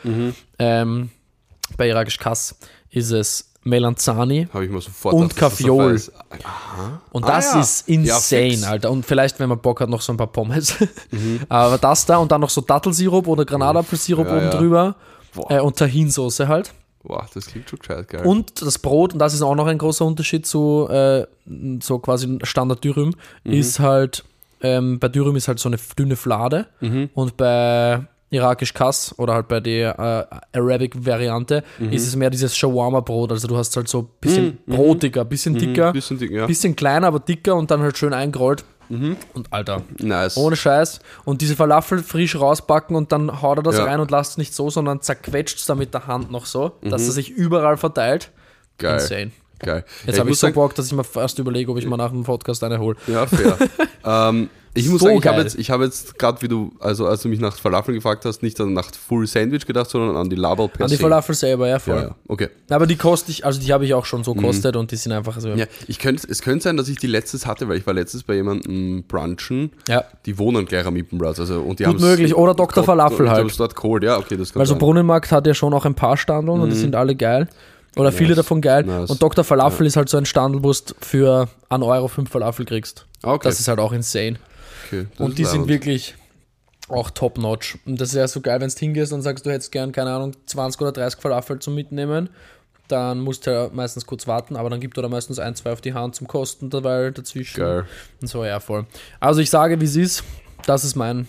Ähm, bei irakisch Kass ist es Melanzani Habe ich mir sofort und gedacht, dass das Kaffeeol. so ist. Aha. und Ah, das ja. ist Ja, insane, fix. Alter. Und vielleicht, wenn man Bock hat, noch so ein paar Pommes. Mhm. Aber das da und dann noch so Dattelsirup oder Granatapfelsirup Ja, oben ja. drüber Boah. äh, und Tahinsoße halt. Boah, das klingt schon gescheit geil. Und das Brot, und das ist auch noch ein großer Unterschied zu äh, so quasi Standard Dürüm, Mhm. ist halt, ähm, bei Dürüm ist halt so eine dünne Flade Mhm. und bei irakisch Kass oder halt bei der äh, Arabic-Variante Mhm. ist es mehr dieses Shawarma-Brot, also du hast halt so ein bisschen brotiger, bisschen dicker, Mhm. Bisschen dick, ja. bisschen kleiner, aber dicker und dann halt schön eingerollt. Mhm. Und Alter, Nice. ohne Scheiß. Und diese Falafel frisch rausbacken und dann haut er das Ja. rein und lasst es nicht so, sondern zerquetscht es da mit der Hand noch so, dass er sich überall verteilt. Mhm. Geil. Insane. Geil. Jetzt Ja, habe ich muss so sagen- Bock, dass ich mir fast überlege, ob ich mal nach dem Podcast eine hole. Ja, fair. ähm, ich muss So sagen, ich habe geil. jetzt, ich hab jetzt gerade, wie du, also als du mich nach Falafel gefragt hast, nicht an nach Full Sandwich gedacht, sondern an die Label per An die se. Falafel selber, ja, voll. Ja, ja, okay. Aber die koste ich, also die habe ich auch schon so gekostet und die sind einfach so. Ja, ich könnt, es könnte sein, dass ich die letztes hatte, weil ich war letztes bei jemandem brunchen. Ja. Die wohnen gleich am Ippenplatz. Also, und die Gut haben's möglich. Oder Doktor dort- Falafel die halt. haben's dort geholt. Ja, okay, das kann Also sein. Brunnenmarkt hat ja schon auch ein paar Standeln und die sind alle geil. Oder viele Nice. davon geil. Nice. Und Doktor Falafel ist halt so ein Standel, wo du für einen Euro fünf Falafel kriegst. Ah, okay. Das ist halt auch insane. Okay, das Und ist die sind leibend. wirklich auch top-notch. Und das ist ja so geil, wenn du hingehst und sagst, du hättest gern, keine Ahnung, zwanzig oder dreißig Falafel zum Mitnehmen. Dann musst du ja meistens kurz warten, aber dann gibt er da meistens ein, zwei auf die Hand zum Kosten dabei dazwischen. Geil. Und so, ja, voll. Also ich sage, wie es ist. Das ist mein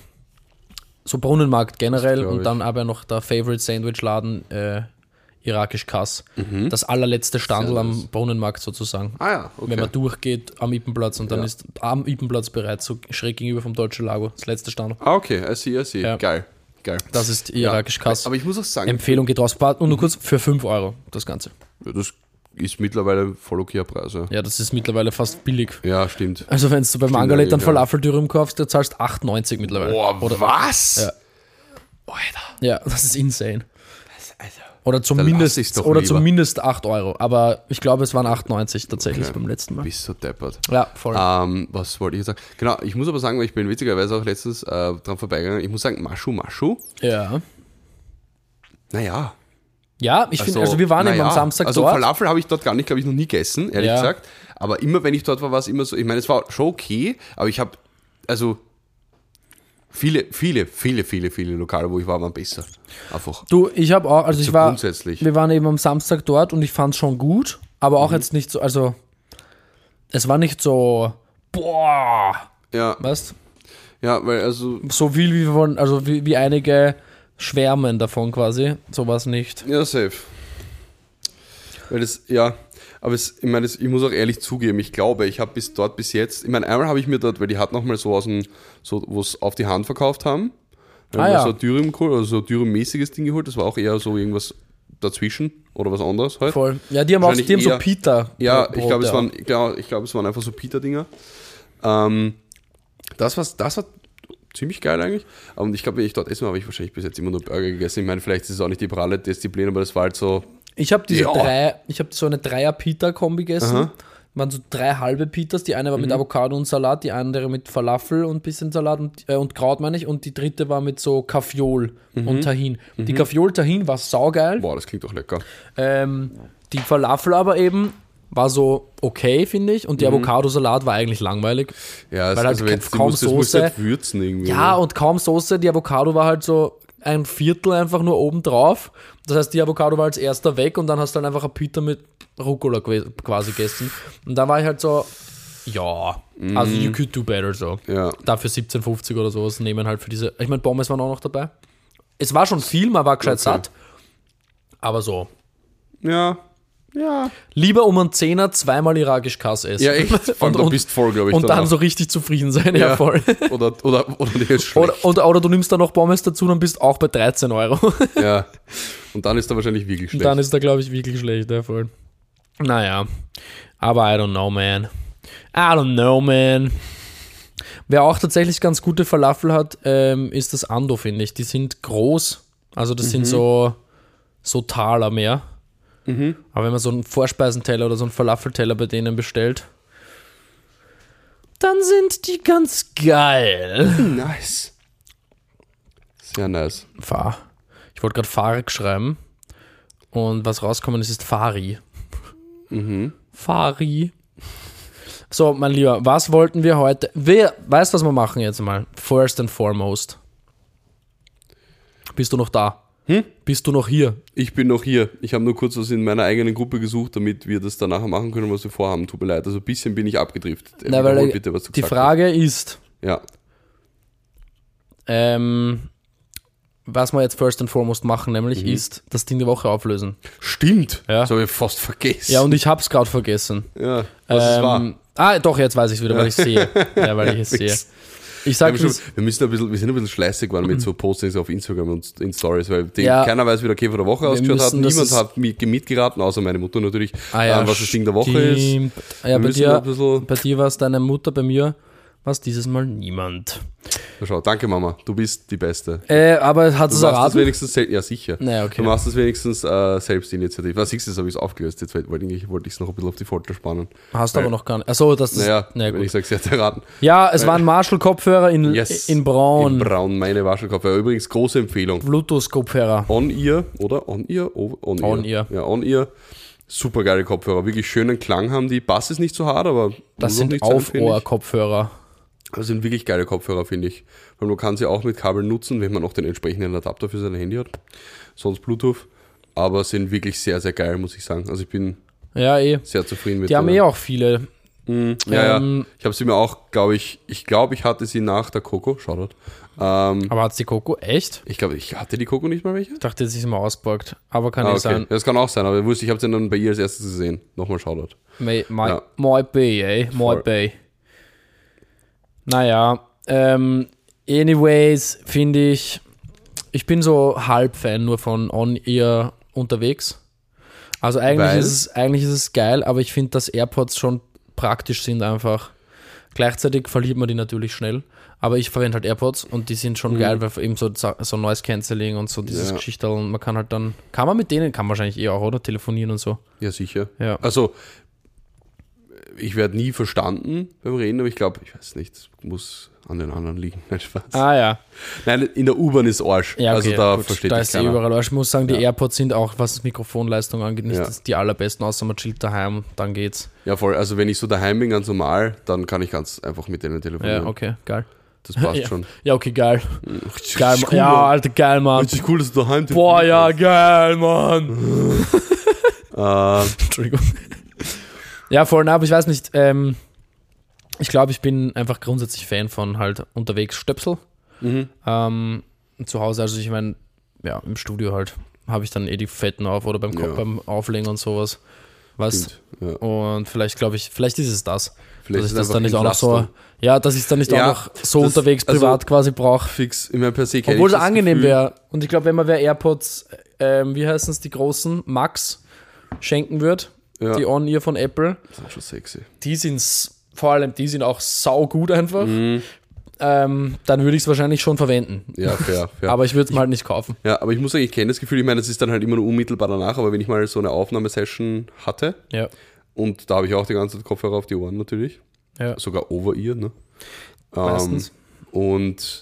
so Brunnenmarkt generell Das glaub und ich. dann aber noch der Favorite Sandwich-Laden äh, irakisch Kass. Das allerletzte Standel Sehr am nice. Brunnenmarkt sozusagen. Ah ja, okay. Wenn man durchgeht am Ippenplatz und dann Ja. ist am Ippenplatz bereits so schräg gegenüber vom Deutschen Lago, das letzte Standel. ah, okay, I see, I see. Ja. Geil, geil. Das ist irakisch Kass. Aber ich muss auch sagen, Empfehlung geht raus. Und nur kurz, für fünf Euro das Ganze. ja, das ist mittlerweile voll okayer Preis. Ja, Ja, das ist mittlerweile fast billig. ja stimmt. Also wenn du beim Stimmt Mangalet dann eigentlich, ja. Falafeldürüm kaufst, du zahlst acht neunzig mittlerweile. Boah, Oder, was? Ja. Alter. ja, das ist insane. Also, Oder Da zumindest, lass ich's doch oder lieber. zumindest acht Euro. Aber ich glaube, es waren acht neunzig tatsächlich Okay. beim letzten Mal. bist so deppert. Ja, voll. Ähm, was wollte ich jetzt sagen? Genau, ich muss aber sagen, weil ich bin witzigerweise auch letztens äh, dran vorbeigegangen, ich muss sagen, Maschu Maschu, ja. naja. Ja, ich finde, also wir waren na eben am ja. Samstag also dort. Falafel habe ich dort gar nicht, glaube ich, noch nie gegessen, ehrlich Ja. gesagt. Aber immer, wenn ich dort war, war es immer so, ich meine, es war schon okay, aber ich habe, also viele, viele, viele, viele, viele Lokale, wo ich war, waren besser. Einfach. Du, ich habe auch, also ich So war, grundsätzlich. wir waren eben am Samstag dort und ich fand es schon gut, aber auch jetzt nicht so, also es war nicht so, boah, Ja, weißt ja, weil also, so viel wie von, also wie, wie einige schwärmen davon quasi. Sowas nicht. Ja, safe. Weil das, ja, aber es, ich meine, das, ich muss auch ehrlich zugeben, ich glaube, ich habe bis dort bis jetzt, ich meine, einmal habe ich mir dort, weil die hat nochmal so aus dem, so, wo es auf die Hand verkauft haben, Ah, ah, ja. so ein Dürüm geholt, also so ein Dürüm-mäßiges Ding geholt, das war auch eher so irgendwas dazwischen oder was anderes halt. Voll. Ja, die haben auch die haben so eher- Pita. Ja, ich glaube, es Brote waren, ich glaube, ich glaube, es waren einfach so Pita-Dinger. Ähm, das, war, das war ziemlich geil eigentlich. Und ich glaube, wenn ich dort essen war, habe ich wahrscheinlich bis jetzt immer nur Burger gegessen. Ich meine, vielleicht ist es auch nicht die pralle Disziplin, aber das war halt so. Ich habe diese Ja. drei, ich habe so eine Dreier-Pita-Kombi gegessen. Aha. Waren so drei halbe Pitas. Die eine war mit Avocado und Salat, die andere mit Falafel und bisschen Salat und, äh, und Kraut, meine ich. Und die dritte war mit so Kaffeeol und Tahin. Die Kaffeeol-Tahin war saugeil. Boah, das klingt doch lecker. Ähm, die Falafel aber eben war so okay, finde ich. Und die Avocado-Salat war eigentlich langweilig. Ja, es, Weil halt also wenn ka- du kaum musst, das musst du Soße. halt würzen irgendwie. Ja, ne? und kaum Soße. Die Avocado war halt so ein Viertel einfach nur oben drauf. Das heißt, die Avocado war als erster weg und dann hast du dann einfach ein Pita mit Rucola que- quasi gegessen. Und da war ich halt so, ja, also you could do better so. Ja. Dafür siebzehn fünfzig oder sowas nehmen halt für diese, ich meine, Pommes waren auch noch dabei. Es war schon viel, man war gescheit Okay. satt. Aber so, Ja. Ja. lieber um einen Zehner zweimal irakisch Kass essen. Ja, echt. Vor allem, und, du und, bist voll, glaube ich. und dann danach. so richtig zufrieden sein, ja, Ja. voll. Oder, oder, oder dir ist schlecht. Oder, oder, oder du nimmst da noch Pommes dazu, dann bist du auch bei dreizehn Euro. Ja. Und dann ist er wahrscheinlich wirklich Und schlecht. dann ist er, glaube ich, wirklich schlecht, ja, voll. Naja, aber I don't know, man. I don't know, man. Wer auch tatsächlich ganz gute Falafel hat, ähm, ist das Ando, finde ich. Die sind groß, also das sind so, so Taler mehr. Aber wenn man so einen Vorspeisenteller oder so einen Falafelteller bei denen bestellt, dann sind die ganz geil. Nice. Sehr nice. Fahr. Ich wollte gerade Fahrrad schreiben und was rauskommen ist, ist Fari. Mhm. Fari. So, mein Lieber, was wollten wir heute? Wer, weißt du, was wir machen jetzt mal? First and foremost. Bist du noch da? Hm? Bist du noch hier? Ich bin noch hier. Ich habe nur kurz was in meiner eigenen Gruppe gesucht, damit wir das dann nachher machen können, was wir vorhaben. Tut mir leid. Also ein bisschen bin ich abgedriftet. Na, Wiederhol weil bitte, was du die gesagt Frage ist, hast. Ja. ähm, was wir jetzt first and foremost machen, nämlich Mhm. ist das Ding der Woche auflösen. Stimmt. Ja. Das habe ich fast vergessen. Ja, und ich hab's gerade vergessen. ja. Was es war. Ähm, ah, doch, jetzt weiß ich es wieder, weil ich sehe. Ja, weil ich es sehe. Ich Wir, sag haben schon, das, wir, müssen ein bisschen, wir sind ein bisschen schleißig geworden mit so Postings auf Instagram und in Stories, weil die, Ja. keiner weiß, wie der Käfer der Woche ausgeschaut hat. müssen das Niemand ist- hat mit, mitgeraten, außer meine Mutter natürlich, ah, ja, ähm, was das Ding der Woche ist. stimmt. Ja, Wir bei müssen dir, ein bisschen- bei dir war es deine Mutter, bei mir war es dieses Mal niemand. Na schau, danke Mama, du bist die Beste. Äh, aber hat Du es machst das erraten? wenigstens selbst, ja sicher. Naja, okay. Du machst das wenigstens äh, Selbstinitiativ. Was siehst du, das habe ich es aufgelöst. Jetzt wollte ich wollte ich es noch ein bisschen auf die Folter spannen. Hast du aber noch gar nicht. Achso, das ist. Naja, naja, wenn gut. ich sage, sie hat erraten. Ja, es waren Marshall-Kopfhörer in, Yes. in Braun. In Braun, meine Waschelkopfhörer. Übrigens, große Empfehlung. Bluetooth-Kopfhörer. On-Ear, oder? On-Ear? O- On-Ear. On-Ear. Ja, On-Ear. Super geile Kopfhörer. Wirklich schönen Klang haben die. Bass ist nicht so hart, aber Das muss auch sind nicht sein, finde ich. Auf-Ohr-Kopfhörer. Das sind wirklich geile Kopfhörer, finde ich. Weil man kann sie auch mit Kabel nutzen, wenn man auch den entsprechenden Adapter für sein Handy hat. Sonst Bluetooth. Aber sind wirklich sehr, sehr geil, muss ich sagen. Also ich bin Ja, eh. sehr zufrieden mit Die haben denen. eh auch viele. Mhm, ja, Ähm, ja. Ich habe sie mir auch, glaube ich, ich glaube, ich hatte sie nach der Coco. Shoutout. Ähm, Aber hat's die Coco? Echt? ich glaube, ich hatte die Coco nicht mal welche. Ich dachte, jetzt ist sie mal ausgepackt. Aber kann Ah, nicht okay. sein. Ja, das kann auch sein, aber ich wusste, ich habe sie dann bei ihr als erstes gesehen. Nochmal Shoutout. Mai, mai, Ja. Might be, ey. Might Voll. be. Naja, ähm, anyways, finde ich, ich bin so halb Fan nur von On-Ear unterwegs. Also eigentlich Weil? ist, es, eigentlich ist es geil, aber ich finde, dass AirPods schon praktisch sind einfach. Gleichzeitig verliert man die natürlich schnell, aber ich verwende halt AirPods und die sind schon geil, weil eben so, so Noise Cancelling und so dieses Ja. Geschichte und man kann halt dann, kann man mit denen, kann man wahrscheinlich eh auch, oder? Telefonieren und so. Ja, sicher. Ja. Also, ich werde nie verstanden beim Reden, aber ich glaube, ich weiß nicht, es muss an den anderen liegen. Nein, Spaß. Ah ja. Nein, in der U-Bahn ist Arsch. Ja, okay, also da gut. versteht da dich ist eh keiner. überall. Aber ich muss sagen, die Ja. AirPods sind auch, was Mikrofonleistung angeht, nicht Ja. das- die allerbesten, außer man chillt daheim, dann geht's. Ja, voll. Also wenn ich so daheim bin, ganz normal, dann kann ich ganz einfach mit denen telefonieren. Ja, okay, geil. Das passt Ja. schon. Ja, okay, geil. Richtig Geil, cool, ja, Mann. Alter, geil, Mann. Richtig cool, dass du daheim Boah, ja, geil, Mann. Äh, Entschuldigung. Ja, voll, na, aber ich weiß nicht, ähm, ich glaube, ich bin einfach grundsätzlich Fan von halt unterwegs Stöpsel. mhm. Ähm, zu Hause, also ich meine, ja, im Studio halt habe ich dann eh die Fetten auf oder beim Kopf Ja. beim Auflegen und sowas. Was? Stimmt, ja. Und vielleicht glaube ich, vielleicht ist es das. Vielleicht dass ist ich das einfach dann nicht auch noch so, Entlastung. ja, dass ich es dann nicht Ja, auch noch so das- unterwegs privat also- quasi brauche. Fix, ich meine, per se kenn Obwohl ich es das angenehm Gefühl. wäre. Und ich glaube, wenn man wer AirPods, ähm, wie heißen es, die großen, Max, schenken würde, Ja. die On-Ear von Apple, Das ist schon sexy. die sind s- vor allem, die sind auch saugut einfach. Mhm. Ähm, dann würde ich es wahrscheinlich schon verwenden. Ja, fair, fair. Aber ich würde es mal halt nicht kaufen. Ja, aber ich muss sagen, ich kenne das Gefühl, ich meine, es ist dann halt immer nur unmittelbar danach, aber wenn ich mal so eine Aufnahmesession hatte, Ja. und da habe ich auch die ganze Zeit Kopfhörer auf die Ohren natürlich, Ja. sogar Over-Ear, ne? Meistens. Ähm, und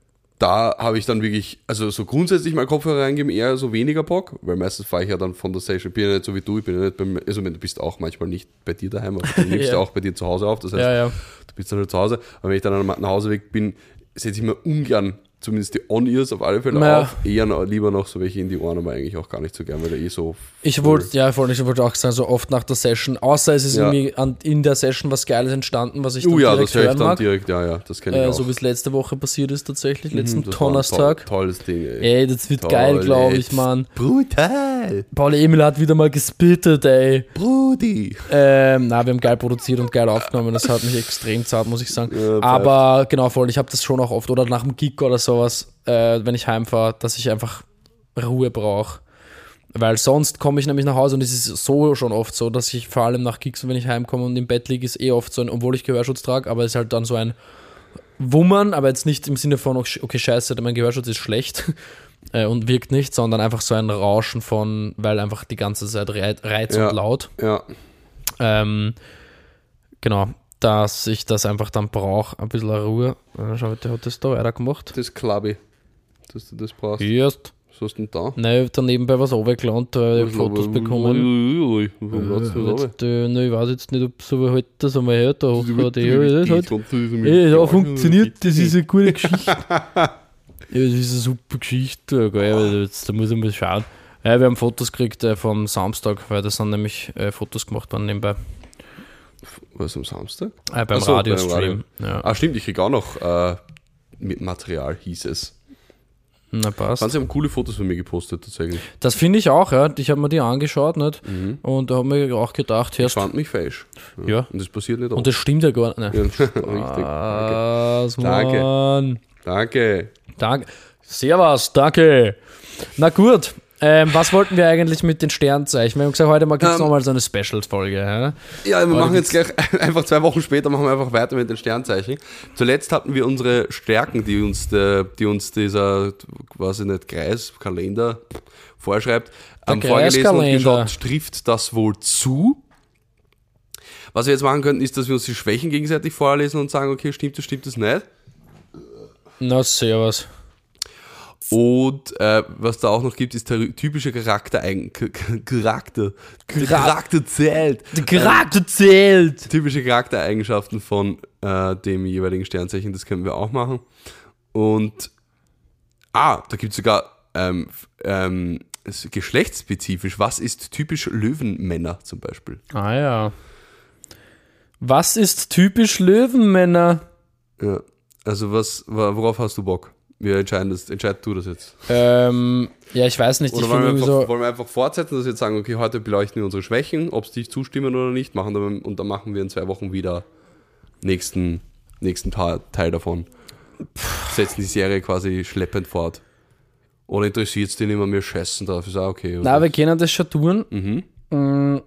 da habe ich dann wirklich, also so grundsätzlich mal Kopfhörer reingeben, eher so weniger Bock, weil meistens fahre ich ja dann von der Session, bin ja nicht so wie du, ich bin ja nicht beim, also du bist auch manchmal nicht bei dir daheim, aber du nimmst ja. Ja. auch bei dir zu Hause auf, das heißt, Ja, ja. du bist dann halt zu Hause, aber wenn ich dann nach Hause weg bin, setze ich mir ungern, zumindest die On-Ears auf alle Fälle Ja. auf, eher noch, lieber noch so welche in die Ohren, aber eigentlich auch gar nicht so gern, weil der eh so Ich wollte, ja, voll, ich wollte auch sagen, so oft nach der Session, außer es ist Ja. irgendwie an, in der Session was Geiles entstanden, was ich dann Oh ja, direkt das höre ich hören dann mag. direkt, ja, ja, das kenne ich Äh, auch. so wie es letzte Woche passiert ist tatsächlich, letzten Mhm, das war ein Donnerstag. Toll, tolles Ding, ey. Ey, das wird geil, glaube ich, Mann. Brutal. Paul Emil hat wieder mal gespittet, ey. Brudi. Ähm, na, wir haben geil produziert und geil aufgenommen. Das hat mich extrem zart, muss ich sagen. Ja, Aber genau, voll, ich habe das schon auch oft. Oder nach dem Gig oder sowas, äh, wenn ich heimfahre, dass ich einfach Ruhe brauche. Weil sonst komme ich nämlich nach Hause und es ist so schon oft so, dass ich vor allem nach Gigs, wenn ich heimkomme und im Bett liege, ist eh oft so ein, obwohl ich Gehörschutz trage, aber es ist halt dann so ein Wummern, aber jetzt nicht im Sinne von, okay, scheiße, mein Gehörschutz ist schlecht äh, und wirkt nicht, sondern einfach so ein Rauschen von, weil einfach die ganze Zeit reiz, reiz Ja. und laut. Ja, Ähm, genau, dass ich das einfach dann brauche, ein bisschen Ruhe. Äh, Schau, der hat das da weiter gemacht. das glaube ich, dass du das brauchst. Erst, Was hast du denn da? nein, da nebenbei was runtergelangt, weil ich hab Fotos bekommen. Ui, ui, ui. Warum ladst du das Jetzt, äh, ne, ich weiß jetzt nicht, ob so halt das einmal hört, da hoch runter? die das halt. Ey, ja, funktioniert, das ist eine gute Geschichte. Ja, das ist eine super Geschichte, gell, weil jetzt, da muss ich mal schauen. Ja, wir haben Fotos gekriegt äh, vom Samstag, weil das sind nämlich äh, Fotos gemacht worden nebenbei. Was, am Samstag? Äh, beim Ach so, Radiostream. Ja. Ah, stimmt, ich krieg auch noch äh, mit Material, hieß es. Na, passt. Sie haben coole Fotos von mir gepostet, tatsächlich. Das finde ich auch, ja. Ich habe mir die angeschaut, nicht? Und da habe mir auch gedacht, Ich hörst fand mich falsch. Ja. Und das passiert nicht und oft. das stimmt ja gar nicht. Ja, richtig. Danke. Was, Danke. Mann. Danke. Danke. Servus, danke. Na gut, ähm, was wollten wir eigentlich mit den Sternzeichen? Wir haben gesagt, heute mal gibt es Ähm, nochmal so eine Special-Folge. Ja? Ja, wir Heute machen jetzt gleich einfach zwei Wochen später machen wir einfach weiter mit den Sternzeichen. Zuletzt hatten wir unsere Stärken, die uns, der, die uns dieser, weiß ich nicht, Kreiskalender vorschreibt, ähm, vorgelesen und Kreiskalender. geschaut, trifft das wohl zu? Was wir jetzt machen könnten, ist, dass wir uns die Schwächen gegenseitig vorlesen und sagen, okay, stimmt das, stimmt das nicht? Na, servus. Und äh, was da auch noch gibt, ist der typische Charaktereigen K- K- Charakter. Der Gra- Charakter zählt. Der Charakter zählt. Typische Charaktereigenschaften von äh, dem jeweiligen Sternzeichen, das können wir auch machen. Und ah, da gibt es sogar ähm, f- ähm, es- geschlechtsspezifisch. Was ist typisch Löwenmänner zum Beispiel? Ah ja. Was ist typisch Löwenmänner? Ja, also was, wa- worauf hast du Bock? Wir entscheiden das, entscheid du das jetzt. Ähm, ja, ich weiß nicht. Oder ich wollen wir, finde einfach, irgendwie so. wollen wir einfach fortsetzen, dass wir jetzt sagen, okay, heute beleuchten wir unsere Schwächen, ob es dich zustimmen oder nicht, machen dann, und dann machen wir in zwei Wochen wieder nächsten, nächsten Ta- Teil davon. Setzen die Serie quasi schleppend fort. Oder interessiert es den immer mehr scheißen drauf? Ist auch okay. Oder? Na, wir können das schon tun. Mhm. Mm,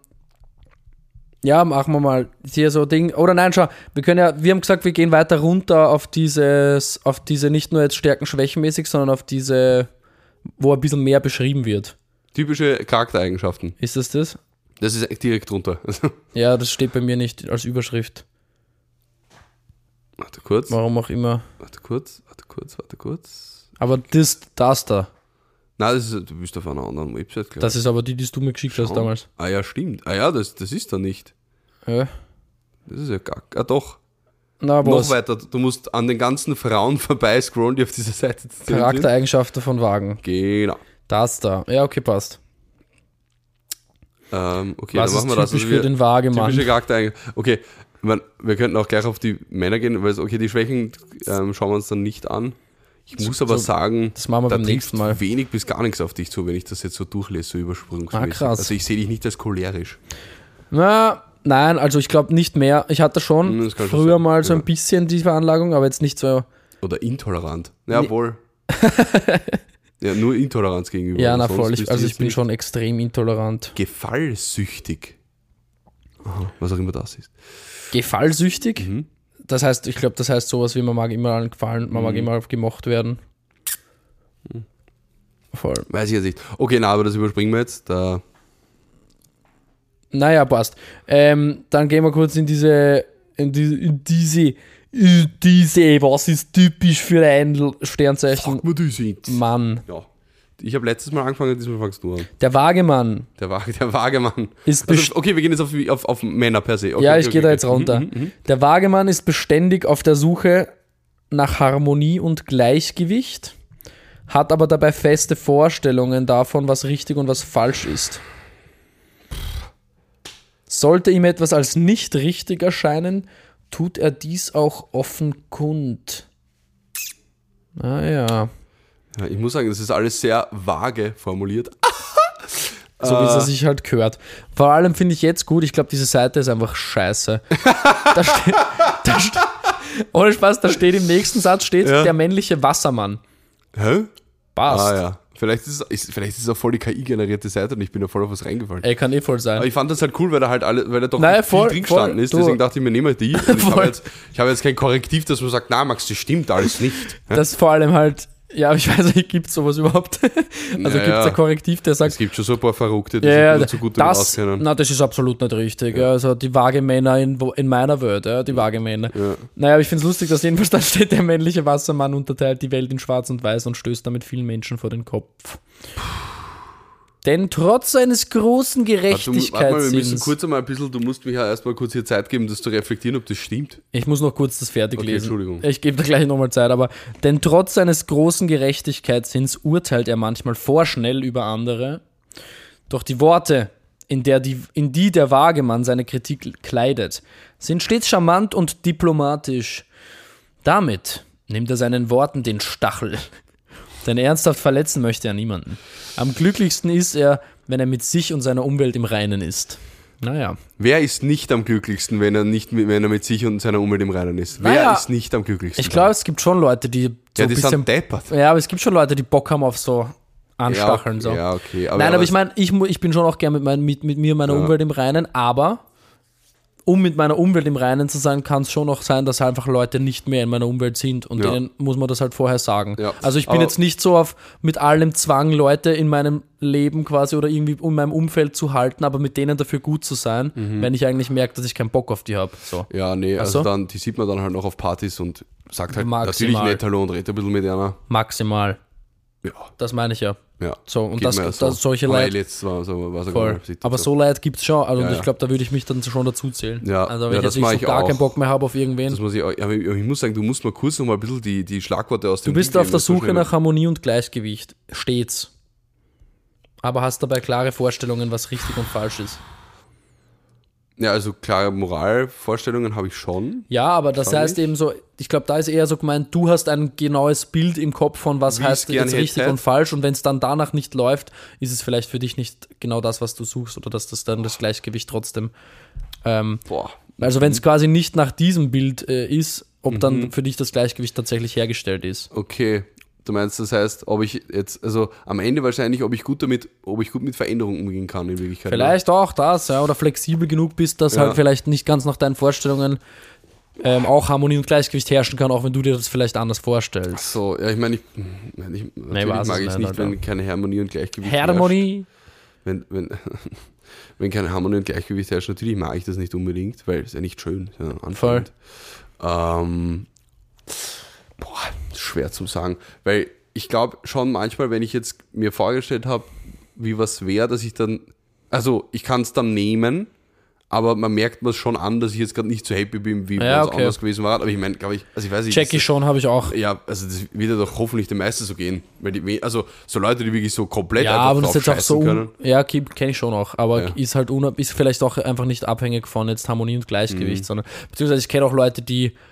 Ja, machen wir mal hier so Ding. Oder nein, schau, wir können ja, wir haben gesagt, wir gehen weiter runter auf dieses, auf diese nicht nur jetzt Stärken, Schwächenmäßig, sondern auf diese, wo ein bisschen mehr beschrieben wird. Typische Charaktereigenschaften. Ist das das? Das ist direkt drunter. Ja, das steht bei mir nicht als Überschrift. Warte kurz. Warum auch immer. Warte kurz, warte kurz, warte kurz. Aber das, das da, Nein, das ist, du bist auf einer anderen Website, glaube das ist aber die, die du mir geschickt hast Schau. damals. Ah ja, stimmt. Ah ja, das, das ist da nicht. Ja. Das ist ja gar. Ah doch. Na, Noch was? weiter. Du musst an den ganzen Frauen vorbei scrollen, die auf dieser Seite zu sehen sind. Charaktereigenschaften von Wagen. Genau. Das da. Ja, okay, passt. Ähm, okay, Was dann ist machen wir das. typisch Also wir- für den Wagemann? Typische Charaktereigenschaften. Okay, ich mein, wir könnten auch gleich auf die Männer gehen, weil okay, die Schwächen ähm, schauen wir uns dann nicht an. Ich muss aber so, sagen, das machen wir da beim nächsten Mal. Wenig bis gar nichts auf dich zu, wenn ich das jetzt so durchlese, so übersprungsmäßig. Ah, krass. Also ich sehe dich nicht als cholerisch. Na, nein, also ich glaube nicht mehr. Ich hatte schon Das kann früher schon sein, mal so ja. ein bisschen die Veranlagung, aber jetzt nicht so. Oder intolerant. Jawohl. Ja, nur Intoleranz gegenüber. Ja, aber na sonst voll. bist Ich, du also ich jetzt bin nicht schon extrem intolerant. gefallsüchtig. Aha, was auch immer das ist. Gefallsüchtig? Mhm. Das heißt, ich glaube, das heißt sowas wie, man mag immer allen gefallen, man Mhm. mag immer gemocht werden. Voll. Weiß ich jetzt nicht. Okay, na, aber das überspringen wir jetzt. Da Naja, passt. Ähm, dann gehen wir kurz in diese, in diese, in diese, in diese, was ist typisch für ein Sternzeichen? Sag mal, du sind. Mann. Ja. Ich habe letztes Mal angefangen, diesmal fangst du an. Der Waagemann Der, Waage, der Waagemann. ist Also, best- okay, wir gehen jetzt auf, auf, auf Männer per se. Okay, ja, okay, ich okay, gehe da okay. jetzt runter. Mhm, mhm, Der Waagemann ist beständig auf der Suche nach Harmonie und Gleichgewicht, hat aber dabei feste Vorstellungen davon, was richtig und was falsch ist. Sollte ihm etwas als nicht richtig erscheinen, tut er dies auch offen kund. Naja, Ja, ich muss sagen, das ist alles sehr vage formuliert. so wie es sich halt gehört. Vor allem finde ich jetzt gut, ich glaube, diese Seite ist einfach scheiße. da steht, da steht, ohne Spaß, da steht im nächsten Satz steht Ja. der männliche Wassermann. Hä? Passt. Ah ja. Vielleicht ist, es, ist, vielleicht ist es auch voll die K I-generierte Seite und ich bin da voll auf was reingefallen. Ey, kann eh voll sein. Aber ich fand das halt cool, weil da halt alle, weil da doch Nein, viel voll, drin gestanden voll, ist. du- Deswegen dachte ich mir, nehme die. Und ich Voll. habe jetzt, ich habe jetzt kein Korrektiv, dass man sagt, na Max, das stimmt alles nicht. Ja? Das vor allem halt, ja, ich weiß nicht, gibt es sowas überhaupt? Also Naja. gibt es ein Korrektiv, der sagt, Es gibt schon so ein paar Verrückte, die ja, sich ja, nur zu gut damit das, auskennen. na, das ist absolut nicht richtig. Ja. Also die Waagemänner in, wo- in meiner Welt, ja, die Waagemänner. Ja. Naja, aber ich finde es lustig, dass jedenfalls da steht, der männliche Wassermann unterteilt die Welt in schwarz und weiß und stößt damit vielen Menschen vor den Kopf. Denn trotz seines großen Warte, du, warte mal, wir müssen Gerechtigkeitssinns, kurz einmal ein bisschen, du musst mir ja erstmal kurz hier Zeit geben, das zu reflektieren, ob das stimmt. ich muss noch kurz das fertig Okay, lesen. Entschuldigung. Ich gebe da gleich nochmal Zeit, aber denn trotz seines großen Gerechtigkeitssinns urteilt er manchmal vorschnell über andere. Doch die Worte, in, der die, in die der Waagemann seine Kritik kleidet, sind stets charmant und diplomatisch. Damit nimmt er seinen Worten den Stachel. Denn ernsthaft verletzen möchte er niemanden. Am glücklichsten ist er, wenn er mit sich und seiner Umwelt im Reinen ist. Naja. Wer ist nicht am glücklichsten, wenn er, nicht, mit- wenn er mit sich und seiner Umwelt im Reinen ist? Wer Naja, ist nicht am glücklichsten? Ich glaube, es gibt schon Leute, die so ja, ein die bisschen. sind deppert. Ja, aber es gibt schon Leute, die Bock haben auf so Anstacheln. Ja, so. okay, ja, okay. Aber, Nein, aber ich es- meine, ich, mu- ich bin schon auch gern mit, mein, mit, mit mir und meiner Ja. Umwelt im Reinen, aber um mit meiner Umwelt im Reinen zu sein, kann es schon auch sein, dass einfach Leute nicht mehr in meiner Umwelt sind und Ja. denen muss man das halt vorher sagen. Ja. Also ich bin Aber- jetzt nicht so auf mit allem Zwang, Leute in meinem Leben quasi oder irgendwie in meinem Umfeld zu halten, aber mit denen dafür gut zu sein, wenn ich eigentlich merke, dass ich keinen Bock auf die habe. So. Ja, nee, Ach also so? dann, die sieht man dann halt noch auf Partys und sagt halt Maximal. natürlich nett Hallo und redet ein bisschen mit einer. Maximal. Ja, Das meine ich ja. ja. So, und Geht das, mir ja das solche Aber Leute. jetzt war so, war so Voll. eine Situation. Aber so Leid gibt es schon. Also Ja, und ich ja. glaube, da würde ich mich dann schon dazu zählen. Ja, Also wenn ja, ich das jetzt mach nicht so ich gar auch. keinen Bock mehr habe auf irgendwen. Das muss ich, auch- aber ich, ich muss sagen, du musst mal kurz noch mal ein bisschen die, die Schlagworte aus Du dem bist Ding auf geben, der das so Suche schnell- nach Harmonie und Gleichgewicht. Stets. Aber hast dabei klare Vorstellungen, was richtig und falsch ist. Ja, also klare Moralvorstellungen habe ich schon. Ja, aber das Schon heißt nicht. eben so, ich glaube, da ist eher so gemeint, du hast ein genaues Bild im Kopf von, was Wie ich's heißt gern jetzt richtig hätte. und falsch. Und wenn es dann danach nicht läuft, ist es vielleicht für dich nicht genau das, was du suchst oder dass das dann das Gleichgewicht trotzdem. Ähm, Boah. also wenn es quasi nicht nach diesem Bild äh, ist, ob Mhm. dann für dich das Gleichgewicht tatsächlich hergestellt ist. Okay. Du meinst, das heißt, ob ich jetzt, also am Ende wahrscheinlich, ob ich gut damit, ob ich gut mit Veränderungen umgehen kann in Wirklichkeit. Vielleicht auch das, ja, oder flexibel genug bist, dass Ja. halt vielleicht nicht ganz nach deinen Vorstellungen ähm, auch Harmonie und Gleichgewicht herrschen kann, auch wenn du dir das vielleicht anders vorstellst. So, ja, ich meine, ich, ich, natürlich weiß mag es ich es nicht, nicht, Alter. wenn keine Harmonie und Gleichgewicht herrscht. Harmonie. Wenn, wenn, wenn keine Harmonie und Gleichgewicht herrscht, natürlich mag ich das nicht unbedingt, weil es ja nicht schön ist. Ja, anstrengend. Ähm, boah, schwer zu sagen, weil ich glaube schon manchmal, wenn ich jetzt mir vorgestellt habe, wie was wäre, dass ich dann, also ich kann es dann nehmen, aber man merkt mir schon an, dass ich jetzt gerade nicht so happy bin, wie Ja, es okay. anders gewesen war. Aber ich meine, glaube ich, also ich weiß nicht. Check ich schon, habe ich auch. Ja, also das wird ja doch hoffentlich den meisten so gehen. Weil die, also so Leute, die wirklich so komplett Ja, einfach aber das ist drauf jetzt auch so, scheißen un- können. ja, kenne ich schon auch, aber Ja. ist halt unab- ist vielleicht auch einfach nicht abhängig von jetzt Harmonie und Gleichgewicht, Mhm. sondern, beziehungsweise ich kenne auch Leute, die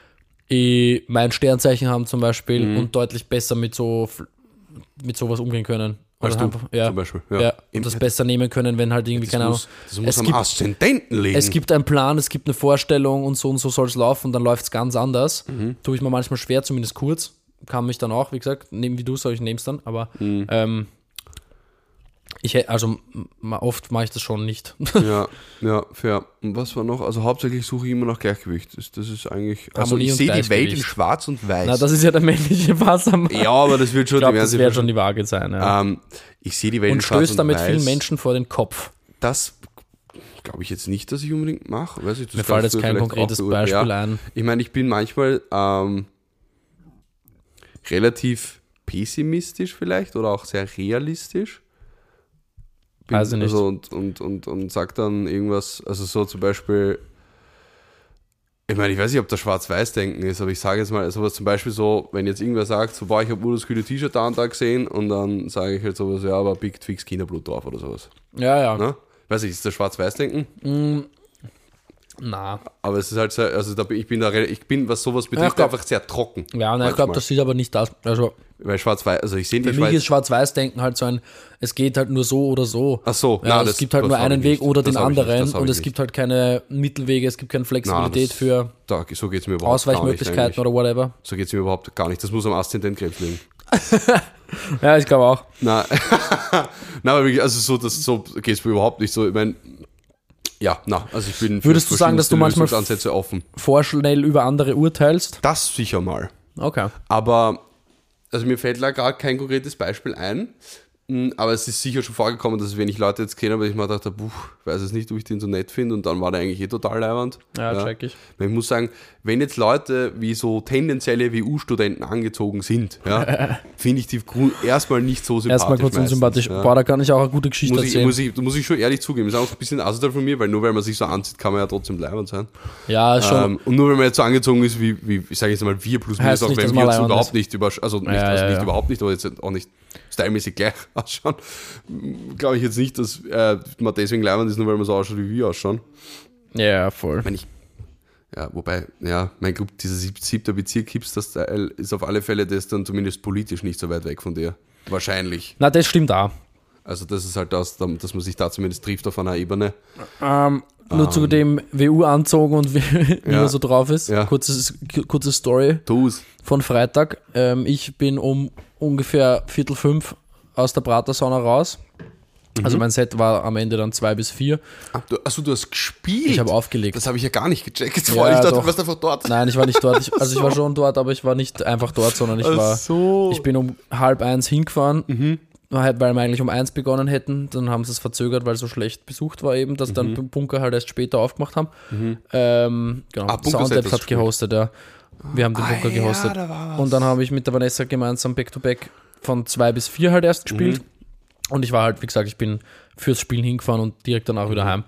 eh mein Sternzeichen haben zum Beispiel Mhm. und deutlich besser mit so mit sowas umgehen können. Als Oder du, einfach, ja, zum Beispiel. ja. Ja. und das besser nehmen können, wenn halt irgendwie, Das keine Ahnung. muss, das muss es am gibt- Aszendenten liegen. Es gibt einen Plan, es gibt eine Vorstellung und so und so soll es laufen und dann läuft es ganz anders. Mhm. Tue ich mir manchmal schwer, zumindest kurz. Kann mich dann auch, wie gesagt, nehmen wie du soll, ich nehme es dann, aber Mhm. ähm, ich hä- also m- oft mache ich das schon nicht. Ja, ja, fair. Und was war noch? Also hauptsächlich suche ich immer nach Gleichgewicht. Das, das ist eigentlich. Also Harmonie ich und sehe die Welt in Gleichgewicht. schwarz und weiß. Na, das ist ja der männliche Wassermann. ja, aber das wird schon Ich glaube, im das Ernst- wird schon die Waage sein. Ja. Ähm, ich sehe die Welt in und schwarz stößt und damit weiß. vielen Menschen vor den Kopf. Das glaube ich jetzt nicht, dass ich unbedingt mache. Weiß ich, das Mir fällt kannst jetzt du kein vielleicht konkretes auch beurteilen. Beispiel Ja. ein. Ich meine, ich bin manchmal ähm, relativ pessimistisch vielleicht oder auch sehr realistisch. Bin, Weiß ich nicht. Also und, und, und, und sag dann irgendwas, also so zum Beispiel, ich meine, ich weiß nicht, ob das Schwarz-Weiß-Denken ist, aber ich sage jetzt mal sowas zum Beispiel so, wenn jetzt irgendwer sagt, so, boah, ich habe nur das kühle T-Shirt da und da gesehen und dann sage ich halt sowas, ja, aber Big Twix Kinderblut drauf oder sowas. Ja, ja. Ne? Weiß ich, ist das Schwarz-Weiß-Denken? Mm, na. Aber es ist halt sehr, also da bin, ich bin da, re- ich bin, was sowas betrifft, ich glaub- einfach sehr trocken. Ja, na, ich glaube, Manchmal. das ist aber nicht das. Also Weil Schwarz-Weiß, also ich sehe für nicht mich Schwarz. ist Schwarz-Weiß-Denken halt so ein, es geht halt nur so oder so. Ach so, ja, na, es das- gibt halt das nur hab einen ich Weg nicht. oder Das den hab ich nicht, anderen das hab und ich es nicht. gibt halt keine Mittelwege, es gibt keine Na, Flexibilität das- für Da, so geht es mir überhaupt Ausweichmöglichkeiten gar nicht. oder whatever. So geht es mir überhaupt gar nicht. Das muss am Aszendentkrebs liegen. Ja, ich glaube auch. Na, na, aber wirklich, also so, das, so geht es mir überhaupt nicht so. Ich meine, ja, na, also ich bin für Würdest du sagen, dass du verschiedenste manchmal- Lösungsansätze offen. Vorschnell über andere urteilst. Das sicher mal. Okay. Aber, also mir fällt da gerade kein konkretes Beispiel ein, mh, aber es ist sicher schon vorgekommen, dass wenn ich Leute jetzt kenne, aber ich mir gedacht habe, puh, weiß es nicht, ob ich den so nett finde und dann war der eigentlich eh total leiwand. Ja, check ich. Ich muss sagen, wenn jetzt Leute wie so tendenzielle W U-Studenten angezogen sind, ja, finde ich die Grund- erstmal nicht so sympathisch. Erstmal kurz meistens, unsympathisch. Ja. Boah, da kann ich auch eine gute Geschichte Muss ich, erzählen. muss, ich, muss ich schon ehrlich zugeben, ist auch ein bisschen asozial von mir, weil nur weil man sich so anzieht, kann man ja trotzdem leibend sein. ja, schon. Ähm, und nur weil man jetzt so angezogen ist, wie, wie ich sage jetzt mal, wir plus minus, Heißt auch nicht, wenn dass wir man uns leibend überhaupt ist. nicht, über, also nicht, Ja, also ja, nicht ja. überhaupt nicht, aber jetzt auch nicht stylmäßig gleich ausschauen, glaube ich jetzt nicht, dass äh, man deswegen leibend ist, nur weil man so ausschaut, wie wir ausschauen. Ja, voll. Ich meine, ich, ja, wobei, ja, mein Club, dieser sieb- siebter Bezirk Hipster-Style ist auf alle Fälle das dann zumindest politisch nicht so weit weg von dir. Wahrscheinlich. Na, das stimmt auch. Also das ist halt das, dass man sich da zumindest trifft auf einer Ebene. Ähm, nur zu dem W U-Anzug und wie, wie Ja. er so drauf ist. Ja. Kurzes, kurze Story Tu's. von Freitag. Ähm, ich bin um ungefähr Viertel fünf aus der Pratersauna raus. Also mein Set war am Ende dann zwei bis vier. Ah, du, achso, du hast gespielt? Ich habe aufgelegt. Das habe ich ja gar nicht gecheckt. Jetzt Ja, war ich dachte, doch. du warst einfach dort. Nein, ich war nicht dort. Ich, also ich war schon dort, aber ich war nicht einfach dort, sondern ich war. so. Ich bin um halb eins hingefahren, weil wir eigentlich um eins begonnen hätten. Dann haben sie es verzögert, weil so schlecht besucht war eben, dass dann Bunker halt erst später aufgemacht haben. Ähm, genau. Ah, Bunker Soundlab Set hast hat du gehostet, ja. Wir haben den Bunker Ah, ja, gehostet. da war was. Und dann habe ich mit der Vanessa gemeinsam Back-to-Back von zwei bis vier halt erst gespielt. Und ich war halt, wie gesagt, ich bin fürs Spielen hingefahren und direkt danach wieder heim.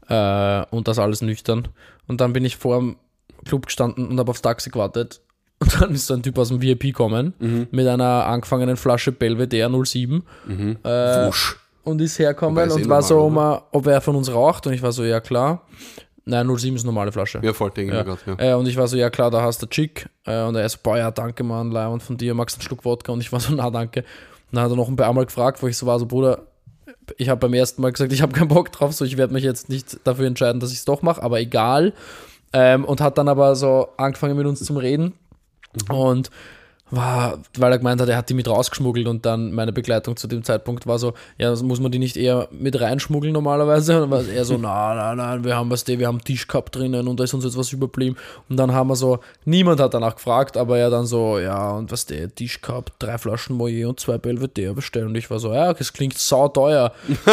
Äh, und das alles nüchtern. Und dann bin ich vor dem Club gestanden und habe aufs Taxi gewartet. Und dann ist so ein Typ aus dem V I P gekommen mit einer angefangenen Flasche Belvedere null sieben äh, Wusch. und ist Wobei hergekommen ist eh und war so, normal, um, ob er von uns raucht. Und ich war so, ja klar. Nein, null sieben ist eine normale Flasche. Ja, voll, denke ich mir gerade. Ja. Äh, und ich war so, ja klar, da hast du Chick. Äh, und er so, boah, ja, danke, Mann, Leihwand von dir, magst du einen Schluck Wodka? Und ich war so, na, danke. Und dann hat er noch ein paar Mal gefragt, wo ich so war, so, Bruder, ich habe beim ersten Mal gesagt, ich habe keinen Bock drauf, so, ich werde mich jetzt nicht dafür entscheiden, dass ich es doch mache, aber egal. Ähm, und hat dann aber so angefangen mit uns zum Reden. Und war, weil er gemeint hat, er hat die mit rausgeschmuggelt und dann meine Begleitung zu dem Zeitpunkt war so, ja, das muss man die nicht eher mit reinschmuggeln normalerweise? Und dann war er so, nein, nein, nein, wir haben was, wir haben Tisch gehabt drinnen und da ist uns jetzt was überblieben. Und dann haben wir so, niemand hat danach gefragt, aber er dann so, ja, und was der Tisch gehabt, drei Flaschen Moët und zwei Belvedere bestellen. Und ich war so, ja, das klingt sauteuer.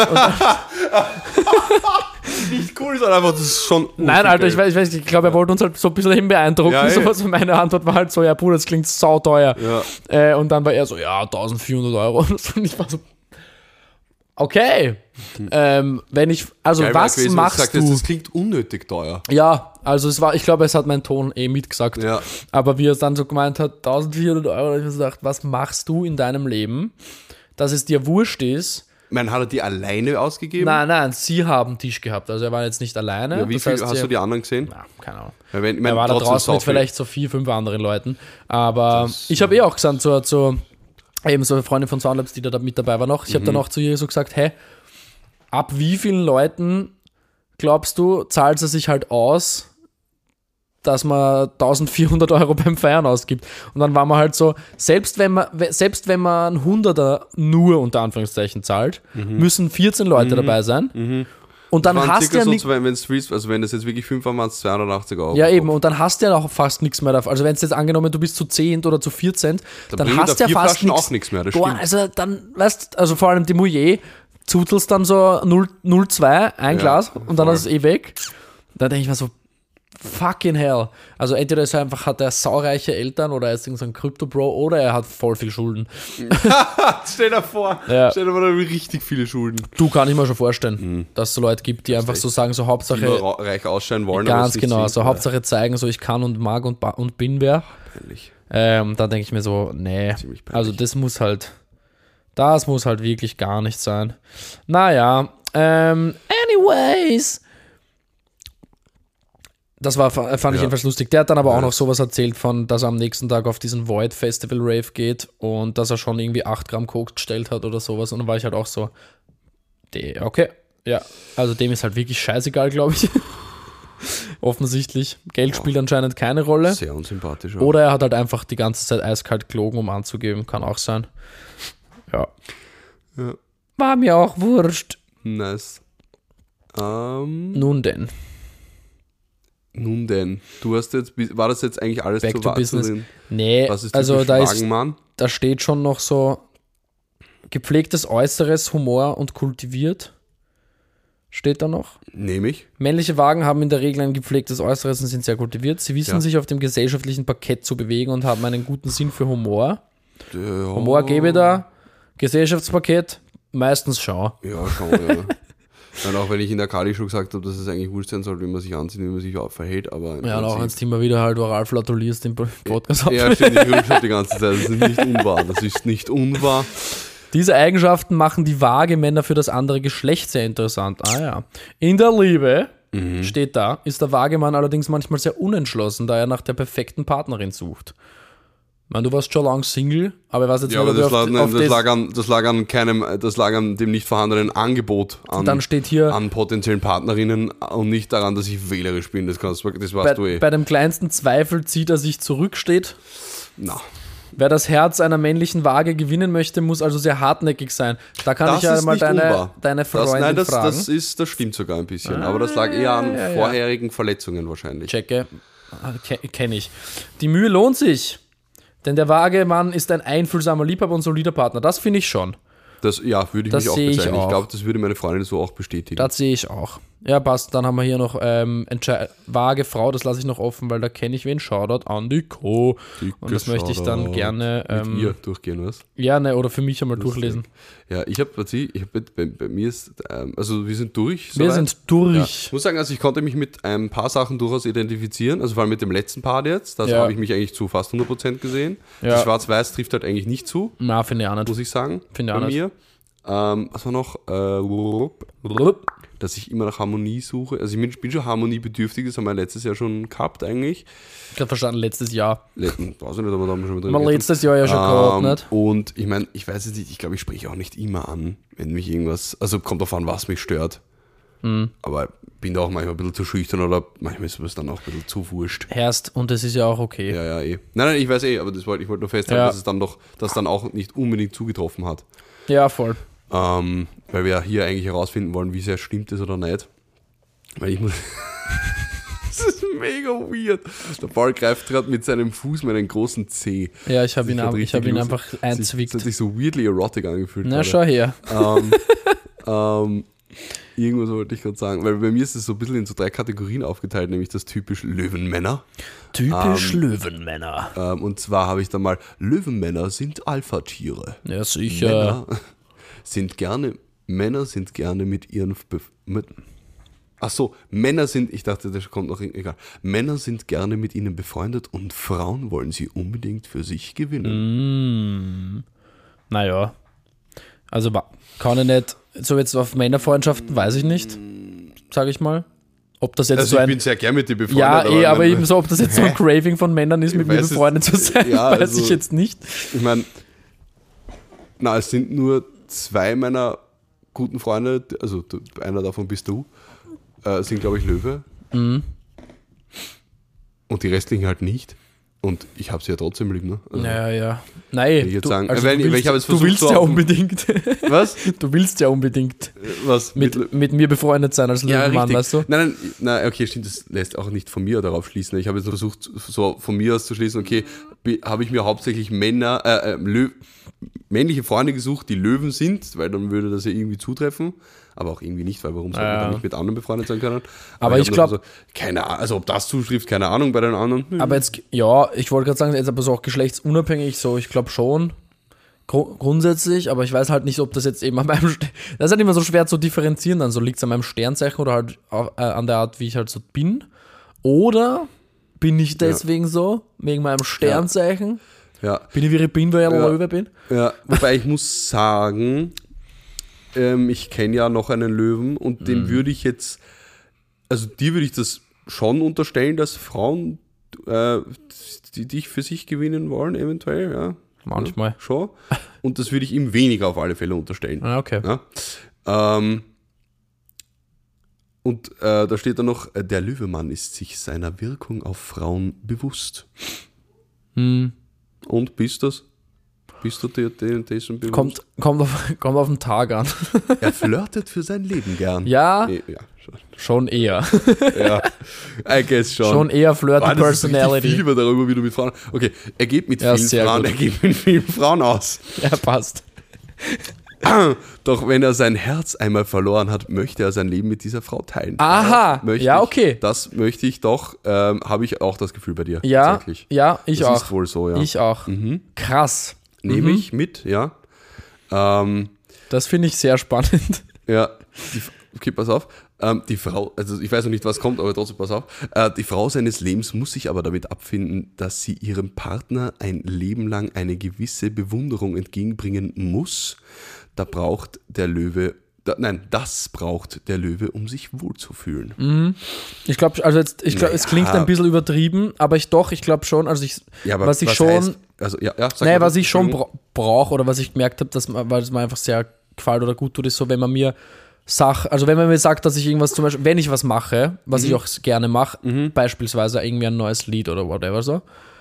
Nicht cool, sondern einfach, das ist schon. Nein, Alter, ich weiß, ich, weiß, ich glaube, er wollte uns halt so ein bisschen hin beeindrucken. Ja, so eh. was. Und meine Antwort war halt so, ja, Bruder, das klingt sauteuer. Ja. Äh, und dann war er so, ja, eintausendvierhundert Euro. Und ich war so, okay. Ähm, wenn ich, also Geil wäre was gewesen, wenn machst gesagt du? hättest, Das klingt unnötig teuer. Ja, also es war, ich glaube, es hat mein Ton eh mitgesagt. Ja. Aber wie er es dann so gemeint hat, eintausendvierhundert Euro, hab ich mir so gedacht, was machst du in deinem Leben, dass es dir wurscht ist, Man, hat er die alleine ausgegeben? Nein, nein, sie haben einen Tisch gehabt. Also er war jetzt nicht alleine. Ja, wie das viel heißt, hast sie, du die anderen gesehen? Na, keine Ahnung. Weil wenn, ich mein, er war da trotzdem draußen mit saufen. vielleicht so vier, fünf anderen Leuten. Aber Das- ich habe eh auch gesagt, so, so eben so eine Freundin von Soundlabs, die da mit dabei war noch. Ich habe Mhm. dann auch zu ihr so gesagt, hey, ab wie vielen Leuten glaubst du, zahlt es sich halt aus, dass man eintausendvierhundert Euro beim Feiern ausgibt. Und dann war man halt so, selbst wenn man, selbst wenn man ein Hunderter nur unter Anführungszeichen zahlt, müssen vierzehn Leute dabei sein. Und dann Waren hast du circa ja so nichts. zwei, wenn's Streets, also wenn das jetzt wirklich fünf waren, waren es zweihundertachtzig Euro. Ja, eben, und dann hast du ja auch fast nichts mehr davon. Also wenn es jetzt angenommen, du bist zu zehn oder zu vierzehn, dann bringen hast da du ja vier fast Flaschen nichts. auch nichts mehr, das Boah, stimmt. also dann, weißt also vor allem die Mouillet, zutelst dann so null Komma zwei, ein Ja, Glas und dann voll. ist es eh weg. Da denke ich mir so, fucking hell. Also entweder ist er einfach, hat er saureiche Eltern oder er ist irgendein so Krypto-Bro oder er hat voll viel Schulden. Stell dir vor, Ja. stell dir vor, da haben wir richtig viele Schulden. Du, kann ich mir schon vorstellen, dass es so Leute gibt, die einfach so sagen, so Die Hauptsache, immer ra- reich ausschauen wollen, aber es ganz nicht genau, sind. so Hauptsache zeigen, so ich kann und mag und, ba- und bin wer. Peinlich. Ähm, da denke ich mir so, nee, Ziemlich peinlich. also das muss halt, das muss halt wirklich gar nicht sein. Naja, ähm, anyways. Das war, fand ich Ja. jedenfalls lustig. Der hat dann aber auch Ja. noch sowas erzählt von, dass er am nächsten Tag auf diesen Void Festival Rave geht und dass er schon irgendwie acht Gramm Coke gestellt hat oder sowas. Und dann war ich halt auch so, de- okay, ja, also dem ist halt wirklich scheißegal, glaube ich. Offensichtlich. Geld spielt anscheinend keine Rolle. Sehr unsympathisch. auch. Oder er hat halt einfach die ganze Zeit eiskalt gelogen, um anzugeben. Kann auch sein. Ja. Ja. War mir auch wurscht. Nice. Ähm, Nun denn. nun denn, du hast jetzt, war das jetzt eigentlich alles Back zu to wa- business. zu den, Nee, was ist also typisch da, ist, Wagenmann? da steht schon noch so gepflegtes Äußeres, Humor und kultiviert. Steht da noch. Nehme ich. Männliche Wagen haben in der Regel ein gepflegtes Äußeres und sind sehr kultiviert. Sie wissen Ja. sich auf dem gesellschaftlichen Parkett zu bewegen und haben einen guten Sinn für Humor. Ja, Humor gebe da. Gesellschaftspaket, meistens schau. Ja, schon, ja. Und auch wenn ich in der Kali schon gesagt habe, dass es eigentlich wurscht sein soll, wie man sich anzieht, wie man sich auch verhält, aber im Ja, und auch Prinzip- wenn du immer wieder halt oral flatulierst im Podcast. Ja, stimmt, ich rübe schon die ganze Zeit. Das ist nicht unwahr. Das ist nicht unwahr. Diese Eigenschaften machen die Waage-Männer für das andere Geschlecht sehr interessant. Ah ja. In der Liebe, steht da, ist der Wagemann allerdings manchmal sehr unentschlossen, da er nach der perfekten Partnerin sucht. Ich meine, du warst schon lange Single, aber ich weiß jetzt Ja, aber nicht, ob das, du lag, auf, nein, auf das, das, lag an, das lag an keinem, das lag an dem nicht vorhandenen Angebot an, dann steht hier, an potenziellen Partnerinnen und nicht daran, dass ich wählerisch bin. Das, kannst, das weißt du eh. bei, bei dem kleinsten Zweifel zieht er sich zurück, steht. Na, Wer das Herz einer männlichen Waage gewinnen möchte, muss also sehr hartnäckig sein. Da kann das ich ja ist mal nicht deine, unwahr. deine Das, Freundin nein, das, fragen. das, ist, das stimmt sogar ein bisschen. aber das lag eher an ja, ja. vorherigen Verletzungen wahrscheinlich. Checke. Kenne ich. Die Mühe lohnt sich. Denn der Wagemann ist ein einfühlsamer Liebhaber und solider Partner. Das finde ich schon. Das, ja, würde ich Das mich auch sehe ich bezeichnen. Ich, auch. glaube, das würde meine Freundin so auch bestätigen. Das sehe ich auch. Ja, passt. Dann haben wir hier noch ähm, Entsche- vage Frau. Das lasse ich noch offen, weil da kenne ich wen. Shoutout an die Co. Und das möchte ich dann Shoutout. gerne. Mit Ähm, ihr durchgehen, was? ja, ne, oder für mich einmal durchlesen. Ja, ich habe, ich hab, bei, bei, bei mir ist, ähm, also wir sind durch. Wir soweit. sind durch. Ja. Ich muss sagen, also ich konnte mich mit ein paar Sachen durchaus identifizieren, also vor allem mit dem letzten Part jetzt, das Ja. habe ich mich eigentlich zu fast hundert Prozent gesehen. Ja. Das Schwarz-Weiß trifft halt eigentlich nicht zu, Na, finde ich auch muss nicht. ich sagen, Finde bei auch nicht. mir. Ähm, was war noch? Äh, dass ich immer nach Harmonie suche. Also ich bin, bin schon harmoniebedürftig, das haben wir letztes Jahr schon gehabt eigentlich. Ich habe verstanden, letztes Jahr. Letzten, weiß ich nicht, aber da haben wir schon mit drin Mal geredet. letztes Jahr ja schon gehabt, Ähm, nicht? Und ich meine, ich weiß es nicht, ich glaube, ich spreche auch nicht immer an, wenn mich irgendwas, also kommt drauf an, was mich stört. Mhm. Aber bin da auch manchmal ein bisschen zu schüchtern oder manchmal ist es dann auch ein bisschen zu wurscht. Herst, und das ist ja auch okay. Ja, ja, eh. Nein, nein, ich weiß eh, aber das wollte, ich wollte nur festhalten, Ja. dass es dann doch, dass dann auch nicht unbedingt zugetroffen hat. Ja, voll. Ähm, weil wir hier eigentlich herausfinden wollen, wie sehr stimmt es oder nicht. Weil ich muss. Das ist mega weird. Der Paul greift gerade mit seinem Fuß meinen großen Zeh. Ja, ich habe ihn, Das ab- hat ich hab ihn richtig einfach lustig- Das hat einzwickt. sich so weirdly erotic angefühlt. Na, gerade. schau her. Ähm, ähm, irgendwas wollte ich gerade sagen, weil bei mir ist es so ein bisschen in so drei Kategorien aufgeteilt, nämlich das typisch Löwenmänner. Typisch Löwenmänner. Ähm, und zwar habe ich da mal, Löwenmänner sind Alpha-Tiere. Ja, sicher. Männer sind gerne, Männer sind gerne mit ihren, Be mit, ach so, Männer sind, ich dachte, das kommt noch, egal. Männer sind gerne mit ihnen befreundet und Frauen wollen sie unbedingt für sich gewinnen. Mm. Naja. Also wa- kann ich nicht, so jetzt auf Männerfreundschaften weiß ich nicht, sage ich mal. Ob das jetzt Also so ich ein, bin sehr gern mit dir befreundet. ja, eh, aber wenn- eben so, ob das jetzt so ein Craving von Männern ist, mit Ich mir weiß es- befreundet zu sein, ja, weiß also- ich jetzt nicht. Ich meine, na, es sind nur zwei meiner guten Freunde, also du- einer davon bist du, äh, sind, glaube ich, Löwe. Mhm. Und die restlichen halt nicht. Und ich habe sie ja trotzdem lieb, ne? Also, Ja, ja. Nein, ich jetzt du, sagen- also weil- du weil willst, ich habe jetzt du versucht, willst so ja auf- unbedingt, Was? du willst ja unbedingt Was? mit, mit mir befreundet sein als Ja, Löwenmann, richtig. weißt du? Nein, nein, nein, okay, stimmt, das lässt auch nicht von mir darauf schließen. Ich habe jetzt versucht, so von mir aus zu schließen, okay, be- habe ich mir hauptsächlich Männer, äh, äh, Lö- männliche Freunde gesucht, die Löwen sind, weil dann würde das ja irgendwie zutreffen. Aber auch irgendwie nicht, weil warum soll man Ja. dann nicht mit anderen befreundet sein können? Aber ich hab glaub- noch so, keine Ahnung, also ob das zutrifft, keine Ahnung bei den anderen. Hm. Aber jetzt, ja, ich wollte gerade sagen, jetzt aber so auch geschlechtsunabhängig, so, ich glaube schon, gru- grundsätzlich, aber ich weiß halt nicht, ob das jetzt eben an meinem, St- das ist halt immer so schwer zu differenzieren, dann so liegt es an meinem Sternzeichen oder halt au- äh, an der Art, wie ich halt so bin. Oder bin ich deswegen so, wegen meinem Sternzeichen? Ja, Bin ich wie ich bin, weil ich ein Ja. Löwe bin? ja, wobei ich muss sagen, ähm, ich kenne ja noch einen Löwen und Mhm. dem würde ich jetzt, also dir würde ich das schon unterstellen, dass Frauen äh, die dich für sich gewinnen wollen, eventuell, ja. Manchmal. Ja, schon. Und das würde ich ihm weniger auf alle Fälle unterstellen. Ah, okay. Ja. Ähm, und äh, da steht dann noch, äh, der Löwemann ist sich seiner Wirkung auf Frauen bewusst. Hm. Und bist das? Bist du dir dir dessen bewusst? Kommt, kommt, auf, kommt auf den Tag an. Er flirtet für sein Leben gern. Ja, Eh, ja, schon. schon eher. Ja, I guess schon. Schon eher flirty Ah, das ist richtig Personality. viel über darüber, wie du mit Frauen... Okay, er geht mit Ja, vielen sehr Frauen, gut. er geht mit vielen Frauen aus. Ja, passt. Doch wenn er sein Herz einmal verloren hat, möchte er sein Leben mit dieser Frau teilen. Aha, Möchte ja, ich, okay. Das möchte ich doch, ähm, habe ich auch das Gefühl bei dir. Ja, tatsächlich. ja, ich das auch. ist wohl so, ja. Ich auch. Mhm. Krass. Nehme Mhm. ich mit, ja. Ähm, Das finde ich sehr spannend. ja, die, okay, pass auf. Ähm, die Frau, also ich weiß noch nicht, was kommt, aber trotzdem pass auf. Äh, die Frau seines Lebens muss sich aber damit abfinden, dass sie ihrem Partner ein Leben lang eine gewisse Bewunderung entgegenbringen muss. Da braucht der Löwe, da, nein, das braucht der Löwe, um sich wohlzufühlen. Ich glaube, also jetzt, ich glaube, es Naja. klingt ein bisschen übertrieben, aber ich doch, ich glaube schon, also ich, Ja, aber was ich schon, heißt, also ja, ja, sag naja, mal, was ich schon Entschuldigung. bra brauche oder was ich gemerkt habe, dass man, weil es mir einfach sehr gefällt oder gut tut, ist so, wenn man mir Sach, also wenn man mir sagt, dass ich irgendwas zum Beispiel, wenn ich was mache, was Mhm. ich auch gerne mache, beispielsweise irgendwie ein neues Lied oder whatever so,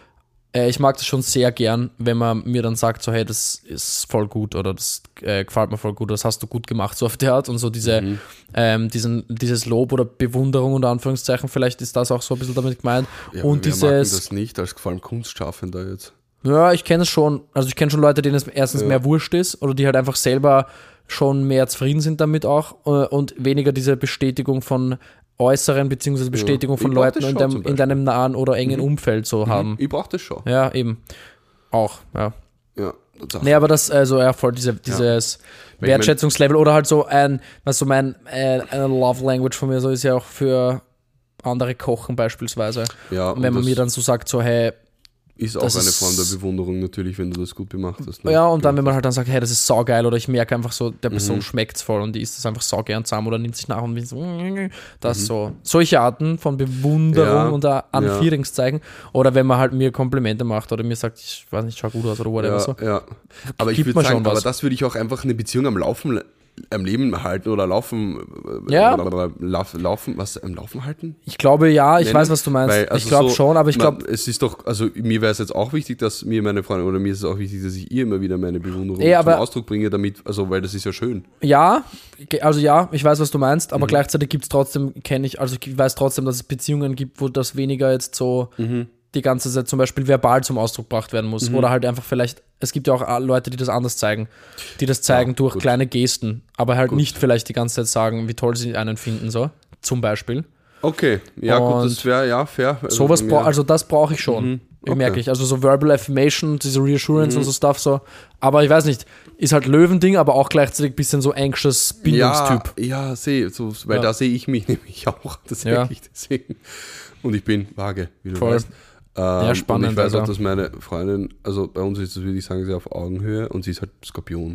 äh, ich mag das schon sehr gern, wenn man mir dann sagt, so hey, das ist voll gut oder das äh, gefällt mir voll gut, das hast du gut gemacht, so auf der Art und so diese, Mhm. ähm, diesen, dieses Lob oder Bewunderung unter Anführungszeichen, vielleicht ist das auch so ein bisschen damit gemeint. Ja, aber und wer mag denn dieses, das nicht, als vor allem Kunstschaffender jetzt. ja, ich kenne es schon. Also ich kenne schon Leute, denen es erstens Ja. mehr wurscht ist oder die halt einfach selber schon mehr zufrieden sind damit auch äh, und weniger diese Bestätigung von äußeren beziehungsweise Bestätigung Ich von brauch Leuten das in, schon deinem, zum in Beispiel. deinem nahen oder engen Umfeld so haben. Ich brauche das schon. Ja, eben. Auch, ja. Ja, Tatsache. Nee, aber das, also ja, voll diese, dieses Weil ich Wertschätzungslevel oder halt so ein, was so mein äh, eine Love Language von mir so ist ja auch für andere Kochen beispielsweise. ja, Und wenn man das mir dann so sagt, so hey, ist auch das eine ist- Form der Bewunderung natürlich, wenn du das gut gemacht hast. Ne? ja, und dann, wenn man halt dann sagt, hey, das ist saugeil oder ich merke einfach so, der Person Mhm. schmeckt's voll und die isst das einfach saugern zusammen oder nimmt sich nach und will so, das Mhm. so. Solche Arten von Bewunderung Ja, unter Anführungszeichen. Oder wenn man halt mir Komplimente macht oder mir sagt, ich weiß nicht, schau gut aus oder whatever Ja, so. ja. Aber ich Gibt würde man sagen, schon aber was. das würde ich auch einfach eine Beziehung am Laufen, am Leben halten oder laufen, äh, Ja. lauf, laufen, was, am Laufen halten? Ich glaube, ja, ich nennen? weiß, was du meinst. Weil, also ich glaube so, schon, aber ich man- glaube, es ist doch, also mir wäre es jetzt auch wichtig, dass mir meine Freundin, oder mir ist es auch wichtig, dass ich ihr immer wieder meine Bewunderung Eh, aber- zum Ausdruck bringe, damit, also weil das ist ja schön. ja, ge- also ja, ich weiß, was du meinst, Mhm. aber gleichzeitig gibt es trotzdem, kenne ich, also ich weiß trotzdem, dass es Beziehungen gibt, wo das weniger jetzt so Mhm. die ganze Zeit zum Beispiel verbal zum Ausdruck gebracht werden muss. Oder halt einfach vielleicht, es gibt ja auch Leute, die das anders zeigen, die das zeigen Ja, durch gut. kleine Gesten, aber halt Gut. nicht vielleicht die ganze Zeit sagen, wie toll sie einen finden, so, zum Beispiel. Okay, ja gut, Und das wäre, ja, fair. Also Sowas, bei bra- mir- also das brauche ich schon. Mhm, Ich okay. merke ich. Also so Verbal Affirmation, diese Reassurance Mhm. und so Stuff so. Aber ich weiß nicht, ist halt Löwending, aber auch gleichzeitig ein bisschen so anxious Bindungstyp. Ja, ja sehe, so, weil Ja. da sehe ich mich nämlich auch tatsächlich deswegen. Und ich bin vage, wie du Voll. weißt. Ähm, spannend, Und ich weiß auch, Alter. dass meine Freundin, also bei uns ist das, würde ich sagen, sehr auf Augenhöhe und sie ist halt Skorpion.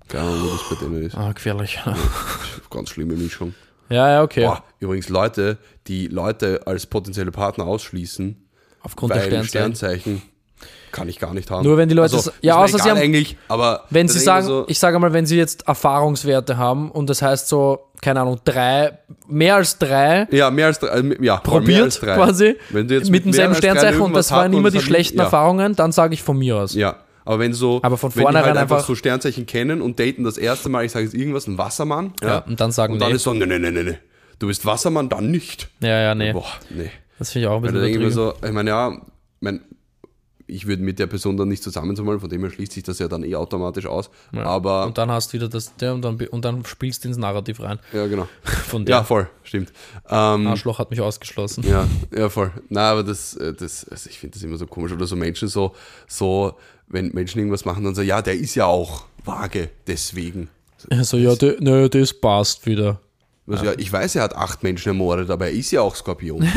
Keine Ahnung, wie das bei denen ist. Ah, gefährlich. Ganz schlimme Mischung. Ja, ja, okay. Boah, übrigens Leute, die Leute als potenzielle Partner ausschließen, Aufgrund der weil Sternzeichen. Sternzeichen kann ich gar nicht haben. Nur wenn die Leute also, s- ja, ist mir außer sie egal haben- eigentlich, aber Wenn das sie ist sagen, irgendwie so, ich sage mal, wenn sie jetzt Erfahrungswerte haben und das heißt so, keine Ahnung, drei, mehr als drei ja, mehr als drei, äh, ja, voll, mehr probiert als drei. quasi Wenn du jetzt mit mehr demselben als drei Sternzeichen und irgendwas das waren hatten und immer es die hat nicht- schlechten ja. Erfahrungen, dann sage ich von mir aus. Ja, aber wenn so, Aber von wenn die vornherein halt einfach einfach- so Sternzeichen kennen und daten das erste Mal, ich sage jetzt irgendwas, ein Wassermann, ja, Ja, und dann sagen, und dann nee. ist so, nee, nee, nee, nee, nee, du bist Wassermann, dann nicht. Ja, ja, nee. Boah, nee. Das finde ich auch ein Weil bisschen da denke ich mir übertrieben. so, ich meine, ja, mein, ich würde mit der Person dann nicht zusammensammeln, von dem her schließt sich das ja dann eh automatisch aus. Ja. Aber, Und dann hast du wieder das, ja, und dann, und dann spielst du ins Narrativ rein. ja, genau. Von der Ja, voll, stimmt. Ähm, Arschloch hat mich ausgeschlossen. ja, ja, voll. Na, aber das, äh, das also ich finde das immer so komisch. Oder so Menschen so, so, wenn Menschen irgendwas machen, dann so, ja, der ist ja auch vage, deswegen. So, ja, de, nö, das passt wieder. Also, ja, ich weiß, er hat acht Menschen ermordet, aber er ist ja auch Skorpion.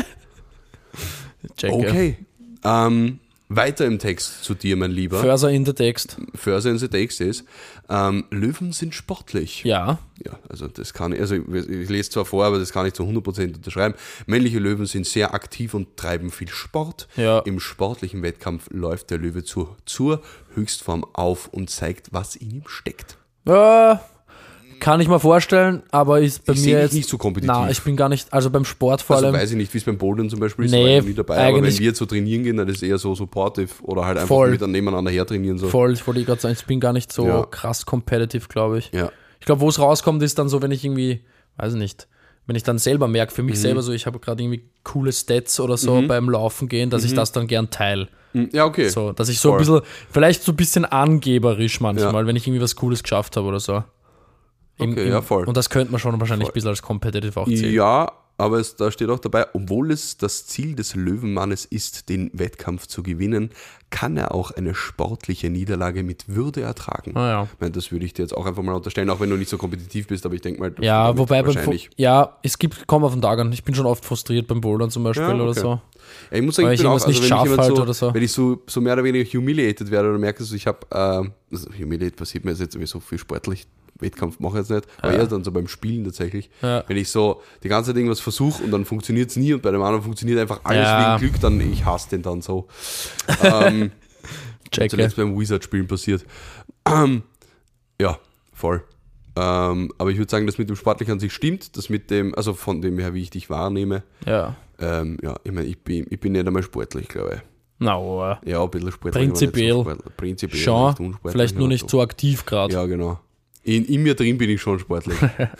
Check, Okay. Ähm, weiter im Text zu dir, mein Lieber. Further in the text. Further in the text ist, ähm, Löwen sind sportlich. Ja. Ja, also das kann ich, also ich, ich lese zwar vor, aber das kann ich zu hundert Prozent unterschreiben. Männliche Löwen sind sehr aktiv und treiben viel Sport. Ja. Im sportlichen Wettkampf läuft der Löwe zur, zur Höchstform auf und zeigt, was in ihm steckt. Äh, kann ich mir vorstellen, aber ist bei Ich mir sehe dich jetzt. nicht so kompetitiv. Na, ich bin gar nicht, also beim Sport vor Also allem. weiß ich nicht, wie es beim Bouldern zum Beispiel ist, Nee, da war ich noch nie dabei, aber wenn eigentlich- wir jetzt so trainieren gehen, dann ist es eher so supportive oder halt einfach Voll. mit nebeneinander her trainieren. So. Voll, ich wollte gerade sagen, ich bin gar nicht so Ja. krass competitive, glaube ich. Ja. Ich glaube, wo es rauskommt, ist dann so, wenn ich irgendwie, weiß ich nicht, wenn ich dann selber merke, für mich Mhm. selber so, ich habe gerade irgendwie coole Stats oder so beim Laufen gehen, dass ich das dann gern teile. Ja, okay. So, dass ich so Voll. ein bisschen, vielleicht so ein bisschen angeberisch manchmal, wenn ich irgendwie was Cooles geschafft habe oder so. Im, Okay, im, ja, voll. Und das könnte man schon wahrscheinlich ein bisschen als competitive auch zählen. Ja, aber es, da steht auch dabei, obwohl es das Ziel des Löwenmannes ist, den Wettkampf zu gewinnen, kann er auch eine sportliche Niederlage mit Würde ertragen. Ah, ja. Ich meine, das würde ich dir jetzt auch einfach mal unterstellen, auch wenn du nicht so kompetitiv bist, aber ich denke mal, das Ja, wird wobei beim Fu- wahrscheinlich. ja, es gibt, kommt auf den Tag an. Ich bin schon oft frustriert beim Bouldern zum Beispiel Ja, oder okay. so. Ja, ich muss sagen, Weil ich ich bin auch, irgendwas also nicht wenn, schaff mich jemand halt so, oder so. wenn ich so, so mehr oder weniger humiliated werde oder merke, so, ich habe, ähm, also humiliated passiert mir jetzt, wenn ich so viel sportlich Wettkampf mache ich jetzt nicht, aber eher dann so beim Spielen tatsächlich. Ja. Wenn ich so die ganze Zeit irgendwas versuche und dann funktioniert es nie und bei dem anderen funktioniert einfach alles Ja. wegen Glück, dann ich hasse den dann so. ähm, Checke. zuletzt beim Wizard-Spielen passiert. Ähm, ja, voll. Ähm, aber ich würde sagen, das mit dem Sportlichen an sich stimmt, das mit dem, also von dem her, wie ich dich wahrnehme. Ja. Ähm, ja, ich meine, ich bin, ich bin nicht einmal sportlich, glaube ich. Na, Ja, ein bisschen sportlich. Prinzipiell. aber nicht so sportlich. Prinzipiell schon. nicht unsportlich, Vielleicht nur aber nicht so aktiv gerade. Ja, genau. In, in mir drin bin ich schon sportlich.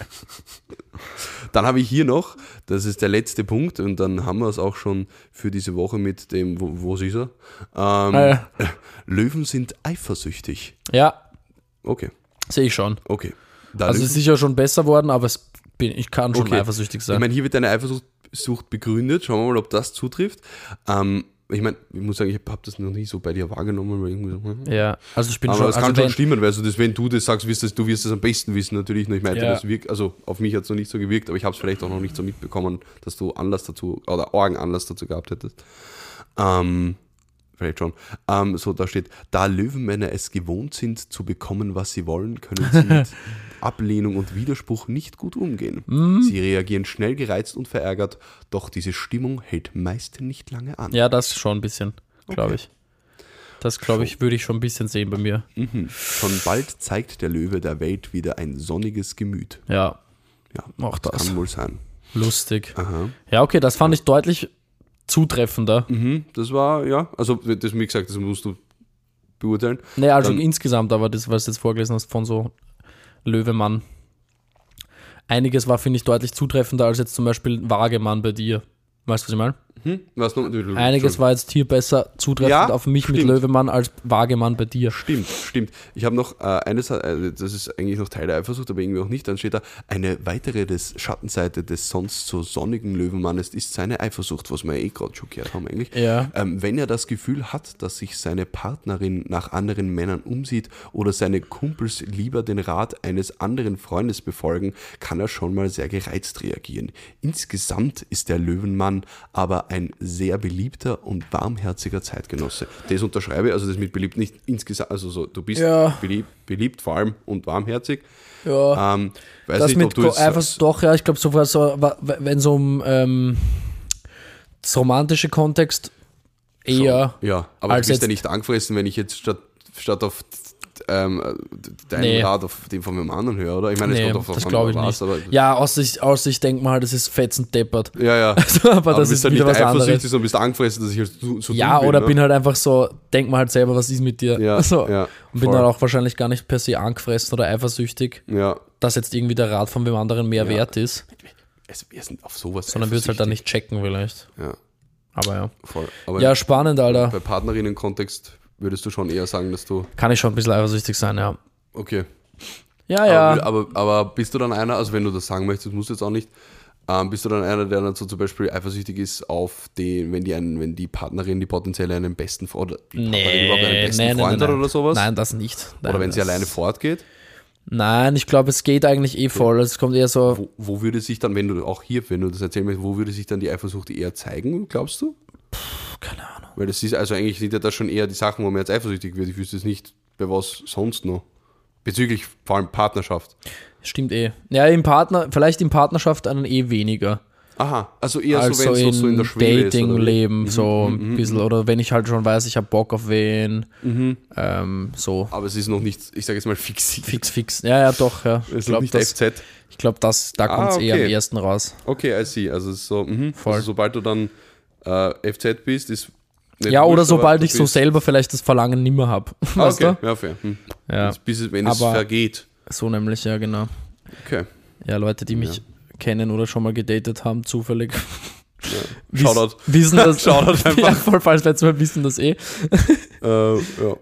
Dann habe ich hier noch, das ist der letzte Punkt und dann haben wir es auch schon für diese Woche mit dem, wo, wo ist er? Ähm, Ah, ja. Löwen sind eifersüchtig. Ja, Okay, sehe ich schon. okay. Da Also Löwen- es ist sicher schon besser worden, aber es bin, ich kann schon Okay. eifersüchtig ich sein. meine, hier wird eine Eifersucht begründet. Schauen wir mal, ob das zutrifft. Ähm, ich meine, ich muss sagen, ich habe das noch nie so bei dir wahrgenommen. Weil irgendwie so, hm. ja, also ich bin Aber schon. das kann also schon wenn, stimmen, weil so das, wenn du das sagst, wirst das, du wirst das am besten wissen, natürlich. Ich meinte, Ja. das wirkt, also auf mich hat es noch nicht so gewirkt, aber ich habe es vielleicht auch noch nicht so mitbekommen, dass du Anlass dazu oder Orgen Anlass dazu gehabt hättest. Ähm, vielleicht schon. Ähm, so, da steht, da Löwenmänner es gewohnt sind, zu bekommen, was sie wollen, können sie mit Ablehnung und Widerspruch nicht gut umgehen. Mhm. Sie reagieren schnell gereizt und verärgert, doch diese Stimmung hält meist nicht lange an. ja, das schon ein bisschen, glaube Okay. ich. Das, glaube ich, würde ich schon ein bisschen sehen bei mir. Mhm. Schon bald zeigt der Löwe der Welt wieder ein sonniges Gemüt. Ja, Ja, auch das. kann wohl sein. Lustig. Aha. Ja, okay, das fand ich deutlich zutreffender. Mhm, das war, ja, also das, wie gesagt, das musst du beurteilen. Nee, also Dann- insgesamt, aber das, was du jetzt vorgelesen hast von so Löwemann. Einiges war, finde ich, deutlich zutreffender als jetzt zum Beispiel Wagemann bei dir. Weißt du, was ich meine? Hm? Was noch? Einiges war jetzt hier besser zutreffend Ja, auf mich mit stimmt. Löwemann als Wagemann bei dir. Stimmt, stimmt. Ich habe noch äh, eines, äh, das ist eigentlich noch Teil der Eifersucht, aber irgendwie auch nicht. Dann steht da, eine weitere des Schattenseite des sonst so sonnigen Löwenmannes ist seine Eifersucht, was wir ja eh gerade schon gehört haben eigentlich. Ja. Ähm, wenn er das Gefühl hat, dass sich seine Partnerin nach anderen Männern umsieht oder seine Kumpels lieber den Rat eines anderen Freundes befolgen, kann er schon mal sehr gereizt reagieren. Insgesamt ist der Löwenmann aber ein sehr beliebter und warmherziger Zeitgenosse. Das unterschreibe ich, also das mit beliebt nicht insgesamt, also so, du bist Ja. beliebt, beliebt, vor allem und warmherzig. Ja, Ähm, weiß das nicht, mit ob du Ko- jetzt einfach doch, ja, ich glaube, so, so, wenn es um ähm, das romantische Kontext eher. Ja, aber als du bist ja jetzt- nicht angefressen, wenn ich jetzt statt, statt auf ähm, deinen Nee. Rat auf den von meinem anderen höre, oder? Ich meine, es Nee, kommt auf das an, glaube ich was, nicht. aber Ja, aus sich, aus sich denkt man halt, das ist fetzend deppert. ja, ja. Also, aber, Aber das du ist bist halt wieder nicht was eifersüchtig, anderes. sondern bist angefressen, dass ich halt so, so Ja, dumm bin, oder ne? bin halt einfach so, denk mal halt selber, was ist mit dir? Ja, so. ja, Und bin voll. dann auch wahrscheinlich gar nicht per se angefressen oder eifersüchtig, Ja, dass jetzt irgendwie der Rat von wem anderen mehr Ja. wert ist, es, wir sind auf sowas sondern würde es halt dann nicht checken vielleicht. Ja, Aber ja. voll. Aber Ja, spannend, Alter. bei Partnerinnen-Kontext würdest du schon eher sagen, dass du, Kann ich schon ein bisschen eifersüchtig sein, ja. okay. Ja, ja. Aber, aber, aber bist du dann einer, also wenn du das sagen möchtest, musst du jetzt auch nicht, ähm, bist du dann einer, der dann so zum Beispiel eifersüchtig ist auf den, wenn die einen, wenn die Partnerin, die potenziell einen besten Freund, oder die Partnerin überhaupt einen besten Freund hat oder sowas? Nein, das nicht. Nein, Oder wenn sie das- alleine fortgeht? Nein, ich glaube, es geht eigentlich eh voll. Es kommt eher so, Wo, wo würde sich dann, wenn du auch hier, wenn du das erzählen möchtest, wo würde sich dann die Eifersucht eher zeigen, glaubst du? keine Ahnung. Weil das ist, also eigentlich sind ja das schon eher die Sachen, wo man jetzt eifersüchtig wird. Ich wüsste es nicht, bei was sonst noch. Bezüglich vor allem Partnerschaft. Stimmt eh. Ja, im Partner, vielleicht in Partnerschaft einen eh weniger. Aha, also eher als so, so wenn es in noch so in der Schwebe ist. oder wie? Dating-Leben, so ein bisschen. Oder wenn ich halt schon weiß, ich habe Bock auf wen. Ähm, so. Aber es ist noch nicht, ich sage jetzt mal fixiert. Fix, fix. Ja, ja, doch, ja. Es Ich ist noch glaube, nicht das, F Z. ich glaub, das, da Ah, kommt es eher am okay. ersten raus. Okay, I see. Also, es ist so, mhm. Voll. also sobald du dann äh, F Z bist, ist nicht Ja, oder wurscht, aber sobald du ich so bist- selber vielleicht das Verlangen nimmer habe. Ah, Weißt okay, du? ja, fair. Hm. Ja. Bis, bis es, wenn es Aber- vergeht. So nämlich, ja, genau. Okay. Ja, Leute, die mich kennen oder schon mal gedatet haben, zufällig. wiss- Shoutout. Wissen das. Shoutout einfach. Ja, voll falsch, letztes Mal wissen das eh. Äh, ja.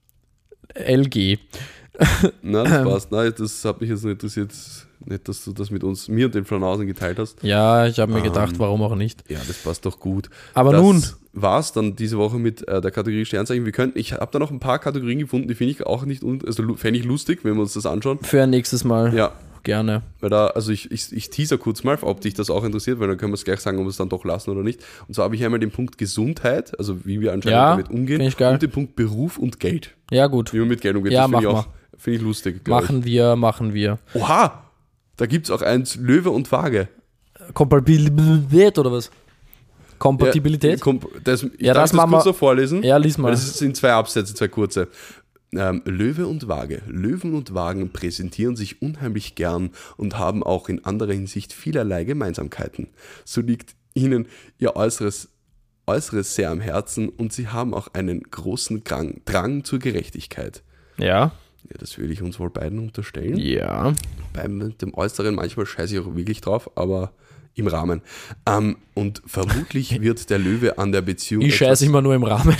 L G. Nein, das passt. Nein, das hat mich jetzt nicht interessiert. Nicht, dass du das mit uns, mir und den Franausen geteilt hast. Ja, ich habe mir Ähm, gedacht, warum auch nicht. Ja, das passt doch gut. Aber das nun, war's dann diese Woche mit äh, der Kategorie Sternzeichen. Wir könnten, ich habe da noch ein paar Kategorien gefunden, die finde ich auch nicht, un- also lu- fände ich lustig, wenn wir uns das anschauen. für ein nächstes Mal Ja, gerne. weil da, also ich, ich, ich teaser kurz mal, ob dich das auch interessiert, weil dann können wir es gleich sagen, ob wir es dann doch lassen oder nicht. Und zwar habe ich einmal den Punkt Gesundheit, also wie wir anscheinend Ja, damit umgehen, finde ich geil. und den Punkt Beruf und Geld, Ja, gut. wie man mit Geld umgeht. Ja, das finde ich mach auch finde ich lustig. glaub Machen wir, machen wir. Ich. Oha! Da gibt es auch eins, Löwe und Waage. Kompatibilität oder was? Kompatibilität? Ja, kom das, ich Ja, darf das das machen kurz wir- noch vorlesen. Ja, lies mal. Weil das sind zwei Absätze, zwei kurze. Ähm, Löwe und Waage. Löwen und Wagen präsentieren sich unheimlich gern und haben auch in anderer Hinsicht vielerlei Gemeinsamkeiten. So liegt ihnen ihr Äußeres, Äußeres sehr am Herzen und sie haben auch einen großen Drang, Drang zur Gerechtigkeit. Ja. Ja, das würde ich uns wohl beiden unterstellen. Ja. Beim dem Äußeren manchmal scheiße ich auch wirklich drauf, aber im Rahmen. Ähm, und vermutlich wird der Löwe an der Beziehung. Ich etwas- scheiße immer nur im Rahmen.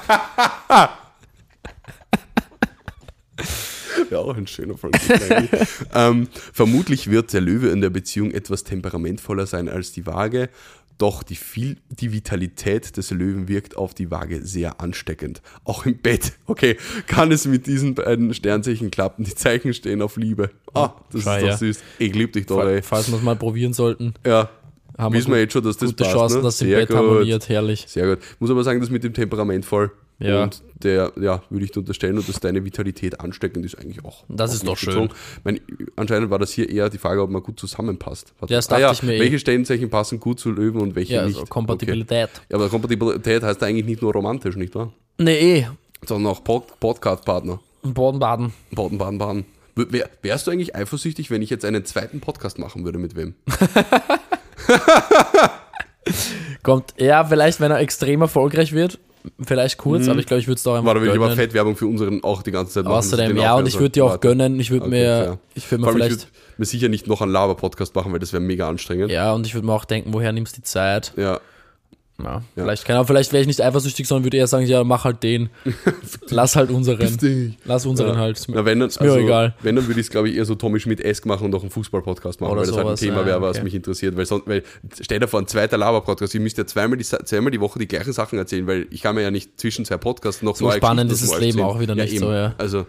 Ja, auch ein schöner Folge. ähm, vermutlich wird der Löwe in der Beziehung etwas temperamentvoller sein als die Waage, doch die, viel, die Vitalität des Löwen wirkt auf die Waage sehr ansteckend. Auch im Bett, okay, kann es mit diesen beiden Sternzeichen klappen. Die Zeichen stehen auf Liebe. Ah, das Schau ist doch her. süß. Ich lieb dich doch, ey. Falls wir es mal probieren sollten, Ja, haben wissen wir jetzt schon, dass das gute passt. Chancen, ne? dass es im Sehr Bett gut. harmoniert. Herrlich. Sehr gut. Muss aber sagen, das mit dem Temperament voll. Ja. Und der, ja, würde ich dir unterstellen, und dass deine Vitalität ansteckend ist eigentlich auch. Das auch ist nicht doch schön. bezogen. Ich meine, anscheinend war das hier eher die Frage, ob man gut zusammenpasst. Warte. Ja, das dachte ich mir eh. Welche Sternzeichen passen gut zu Löwen und welche Ja, nicht? also Kompatibilität. Okay. Ja, aber Kompatibilität heißt eigentlich nicht nur romantisch, nicht wahr? Nee, eh. Sondern auch Pod Podcast-Partner. Boden-Baden. Baden, Baden, Baden. Wär, wärst du eigentlich eifersüchtig, wenn ich jetzt einen zweiten Podcast machen würde mit wem? Kommt, ja, vielleicht, wenn er extrem erfolgreich wird, vielleicht kurz, aber ich glaube, ich würde es doch einfach War da will ich aber gönnen. Fettwerbung für unseren auch die ganze Zeit machen. dass ich Außerdem, den ja, auch und ich hören würde dir soll. auch Warte. gönnen, ich würde Okay, mir, fair. ich würde mir Vor allem, vielleicht, ich würde mir sicher nicht noch einen Laber-Podcast machen, weil das wäre mega anstrengend. ja, und ich würde mir auch denken, woher nimmst du die Zeit? Ja. Ja, vielleicht, keine Ahnung, vielleicht wäre ich nicht eifersüchtig, sondern würde eher sagen, ja, mach halt den. Lass halt unseren. dich. Lass unseren Ja. halt. Ist mir, Na, wenn dann, ist mir also, egal. wenn, dann würde ich es, glaube ich, eher so Tommy Schmidt-esk machen und auch einen Fußball-Podcast machen, Oder weil das halt ein sowas, Thema ja, wäre, was okay. mich interessiert. Weil, sonst, weil stell dir vor, ein zweiter Laber-Podcast, ihr müsst ja zweimal die, zweimal die Woche die gleichen Sachen erzählen, weil ich kann mir ja nicht zwischen zwei Podcasts noch So neue spannend Geschichten ist das von euch Leben erzählen. auch wieder nicht eben. so, ja. Also,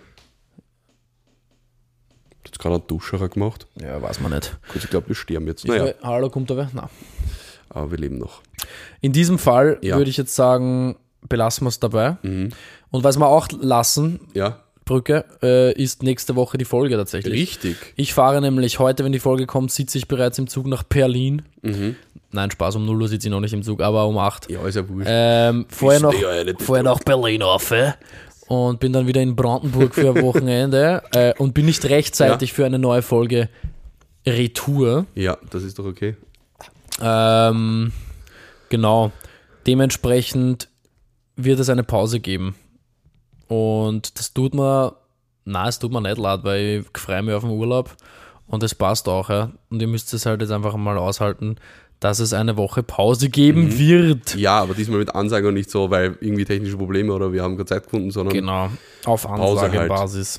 jetzt gerade einen Duscherer gemacht. Ja, weiß man nicht. Gut, ich glaube, wir sterben jetzt. Naja. Naja. Hallo, kommt da wer? Nein. Aber wir leben noch. In diesem Fall Ja. würde ich jetzt sagen, belassen wir es dabei. Mhm. Und was wir auch lassen, Ja, Brücke, äh, ist nächste Woche die Folge tatsächlich. richtig. Ich fahre nämlich heute, wenn die Folge kommt, sitze ich bereits im Zug nach Berlin. Mhm. Nein, Spaß, um null Uhr sitze ich noch nicht im Zug, aber um acht. Ja, ist ja wurscht. Ähm, vorher noch, Verstehe ja nicht. vorher nach Berlin auf äh, und bin dann wieder in Brandenburg für ein Wochenende äh, und bin nicht rechtzeitig Ja. für eine neue Folge Retour. Ja, das ist doch okay. Ähm, genau. Dementsprechend wird es eine Pause geben. Und das tut mir, nein, es tut mir nicht leid, weil ich freue mich auf den Urlaub und es passt auch. Ja. Und ihr müsst es halt jetzt einfach mal aushalten, dass es eine Woche Pause geben Mhm. wird. Ja, aber diesmal mit Ansage und nicht so, weil irgendwie technische Probleme oder wir haben keine Zeit gefunden, sondern Genau, auf Pause halt. Ansagebasis.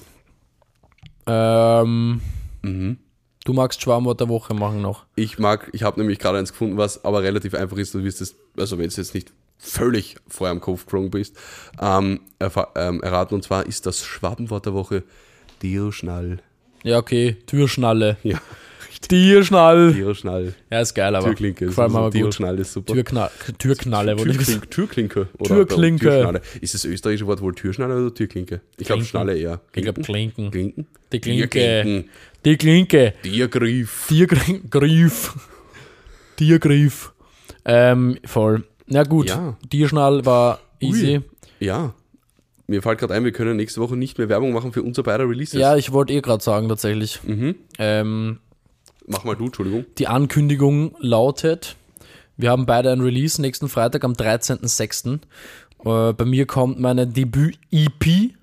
Ähm, Mhm. du magst Schwarmwort der Woche machen noch. Ich mag, ich habe nämlich gerade eins gefunden, was aber relativ einfach ist. Du wirst es, also wenn es jetzt nicht völlig vor am Kopf geflogen bist, ähm, erfa- ähm, erraten. Und zwar ist das Schwabenwort der Woche Tierschnall. Ja, okay, Türschnalle. Ja, Türschnall. Tierschnall. Ja, ist geil, aber Türklinke. gefällt mir aber gut. Tierschnall ist super. Türknall, Türknalle, wollte ich sagen. Türklin Türklinke. Oder Türklinke. Türschnalle. Ist das österreichische Wort wohl Türschnalle oder Türklinke? Ich glaube Klinken. Schnalle eher. Ich glaube Klinken. Klinken? Die Klinke. Tierklinken. Die Klinke. Tiergriff. Tiergriff. Tiergriff. Ähm, voll. Na gut, Ja. Tierschnall war easy. Ui. Ja. Mir fällt gerade ein, wir können nächste Woche nicht mehr Werbung machen für unser beider Releases. Ja, ich wollte eh gerade sagen tatsächlich. Mhm. Ähm, Mach mal du, Entschuldigung. die Ankündigung lautet, wir haben beide ein Release nächsten Freitag am dreizehnten sechsten Äh, bei mir kommt meine Debüt-E P,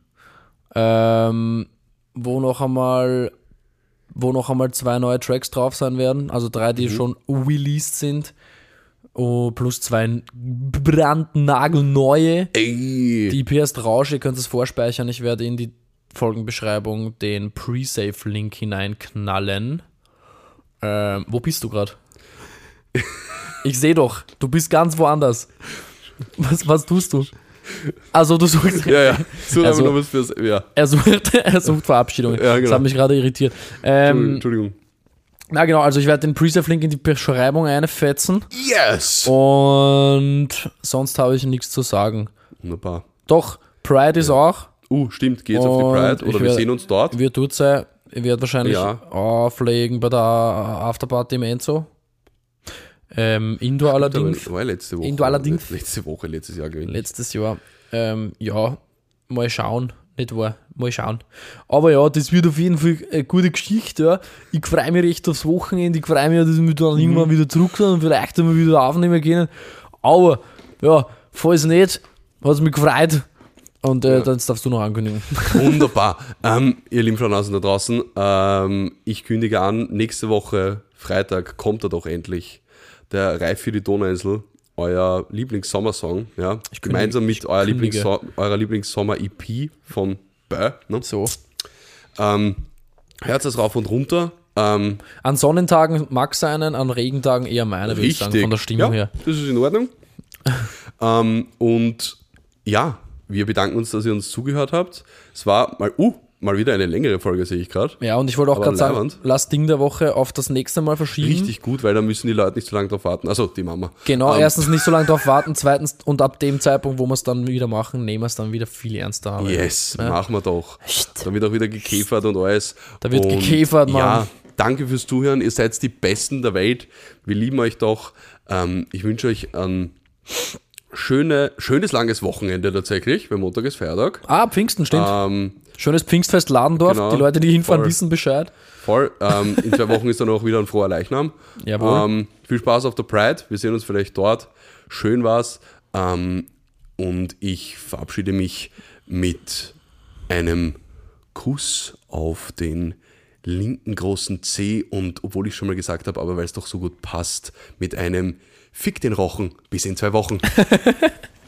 ähm, wo noch einmal wo noch einmal zwei neue Tracks drauf sein werden, also drei, die schon released sind, oh, plus zwei brandnagelneue. Ey. Die E P heißt Rausch, ihr könnt es vorspeichern, ich werde in die Folgenbeschreibung den Pre-Save-Link hineinknallen. Ähm, wo bist du gerade? Ich sehe doch, du bist ganz woanders. Was, was tust du? Also du suchst... Ja, ja. So Also- also, noch was fürs. Ja. Er sucht, er sucht Verabschiedungen. Ja, genau. Das hat mich gerade irritiert. Ähm, Entschuldigung. na genau, also ich werde den Pre-Save-Link in die Beschreibung einfetzen Yes! und sonst habe ich nichts zu sagen. Wunderbar. Doch, Pride ist auch. Uh, stimmt, geht's auf die Und Pride ich oder wir werde- sehen uns dort. Wir tut sein, ich werde wahrscheinlich Ja. auflegen bei der Afterparty im Enzo. Ähm, Indoor allerdings. War ja letzte Woche. Indoor allerdings. Letzte Woche, letztes Jahr gewesen. Letztes Jahr. Ähm, ja, mal schauen. Nicht wahr? Mal schauen. Aber ja, das wird auf jeden Fall eine gute Geschichte. Ja. Ich freue mich recht aufs Wochenende. Ich freue mich, dass wir dann irgendwann wieder zurück sind und vielleicht einmal wieder aufnehmen können. Aber ja, falls nicht, hat es mich gefreut. Und äh, Ja. dann darfst du noch ankündigen. Wunderbar. ähm, ihr lieben Schlaunasen da draußen, ähm, ich kündige an, nächste Woche, Freitag, kommt er doch endlich. Der Reif für die Donauinsel, euer Lieblings-Sommersong, ja, Ich kündige- gemeinsam mit ich euer kündige. Lieblings eurer Lieblings-Sommer-E P von Bö. Ne? So. Ähm, hört es rauf und runter. Ähm, An Sonnentagen mag seinen, an Regentagen eher meine, würde ich sagen, von der Stimmung ja, her. das ist in Ordnung. ähm, und ja, wir bedanken uns, dass ihr uns zugehört habt. Es war mal, uh, mal wieder eine längere Folge, sehe ich gerade. Ja, und ich wollte auch Aber gerade sagen, leiwand. lass Ding der Woche auf das nächste Mal verschieben. Richtig gut, weil da müssen die Leute nicht so lange drauf warten. Also die Mama. Genau, Ähm, erstens nicht so lange drauf warten, zweitens und ab dem Zeitpunkt, wo wir es dann wieder machen, nehmen wir es dann wieder viel ernster. Aber Yes, ja. machen wir doch. Echt? Da wird auch wieder gekäfert und alles. Da wird und gekäfert, Mann. Ja, danke fürs Zuhören. Ihr seid die Besten der Welt. Wir lieben euch doch. Ähm, ich wünsche euch ein schöne, schönes langes Wochenende tatsächlich, weil Montag ist Feiertag. Ah, Pfingsten, stimmt. Ähm, Schönes Pfingstfest Ladendorf. genau, Die Leute, die hinfahren, voll. wissen Bescheid. voll. Ähm, in zwei Wochen ist dann auch wieder ein froher Leichnam. Jawohl. Ähm, viel Spaß auf der Pride. Wir sehen uns vielleicht dort. Schön war's. Ähm, und ich verabschiede mich mit einem Kuss auf den linken großen Zeh und, obwohl ich schon mal gesagt habe, aber weil es doch so gut passt, mit einem Fick den Rochen. Bis in zwei Wochen.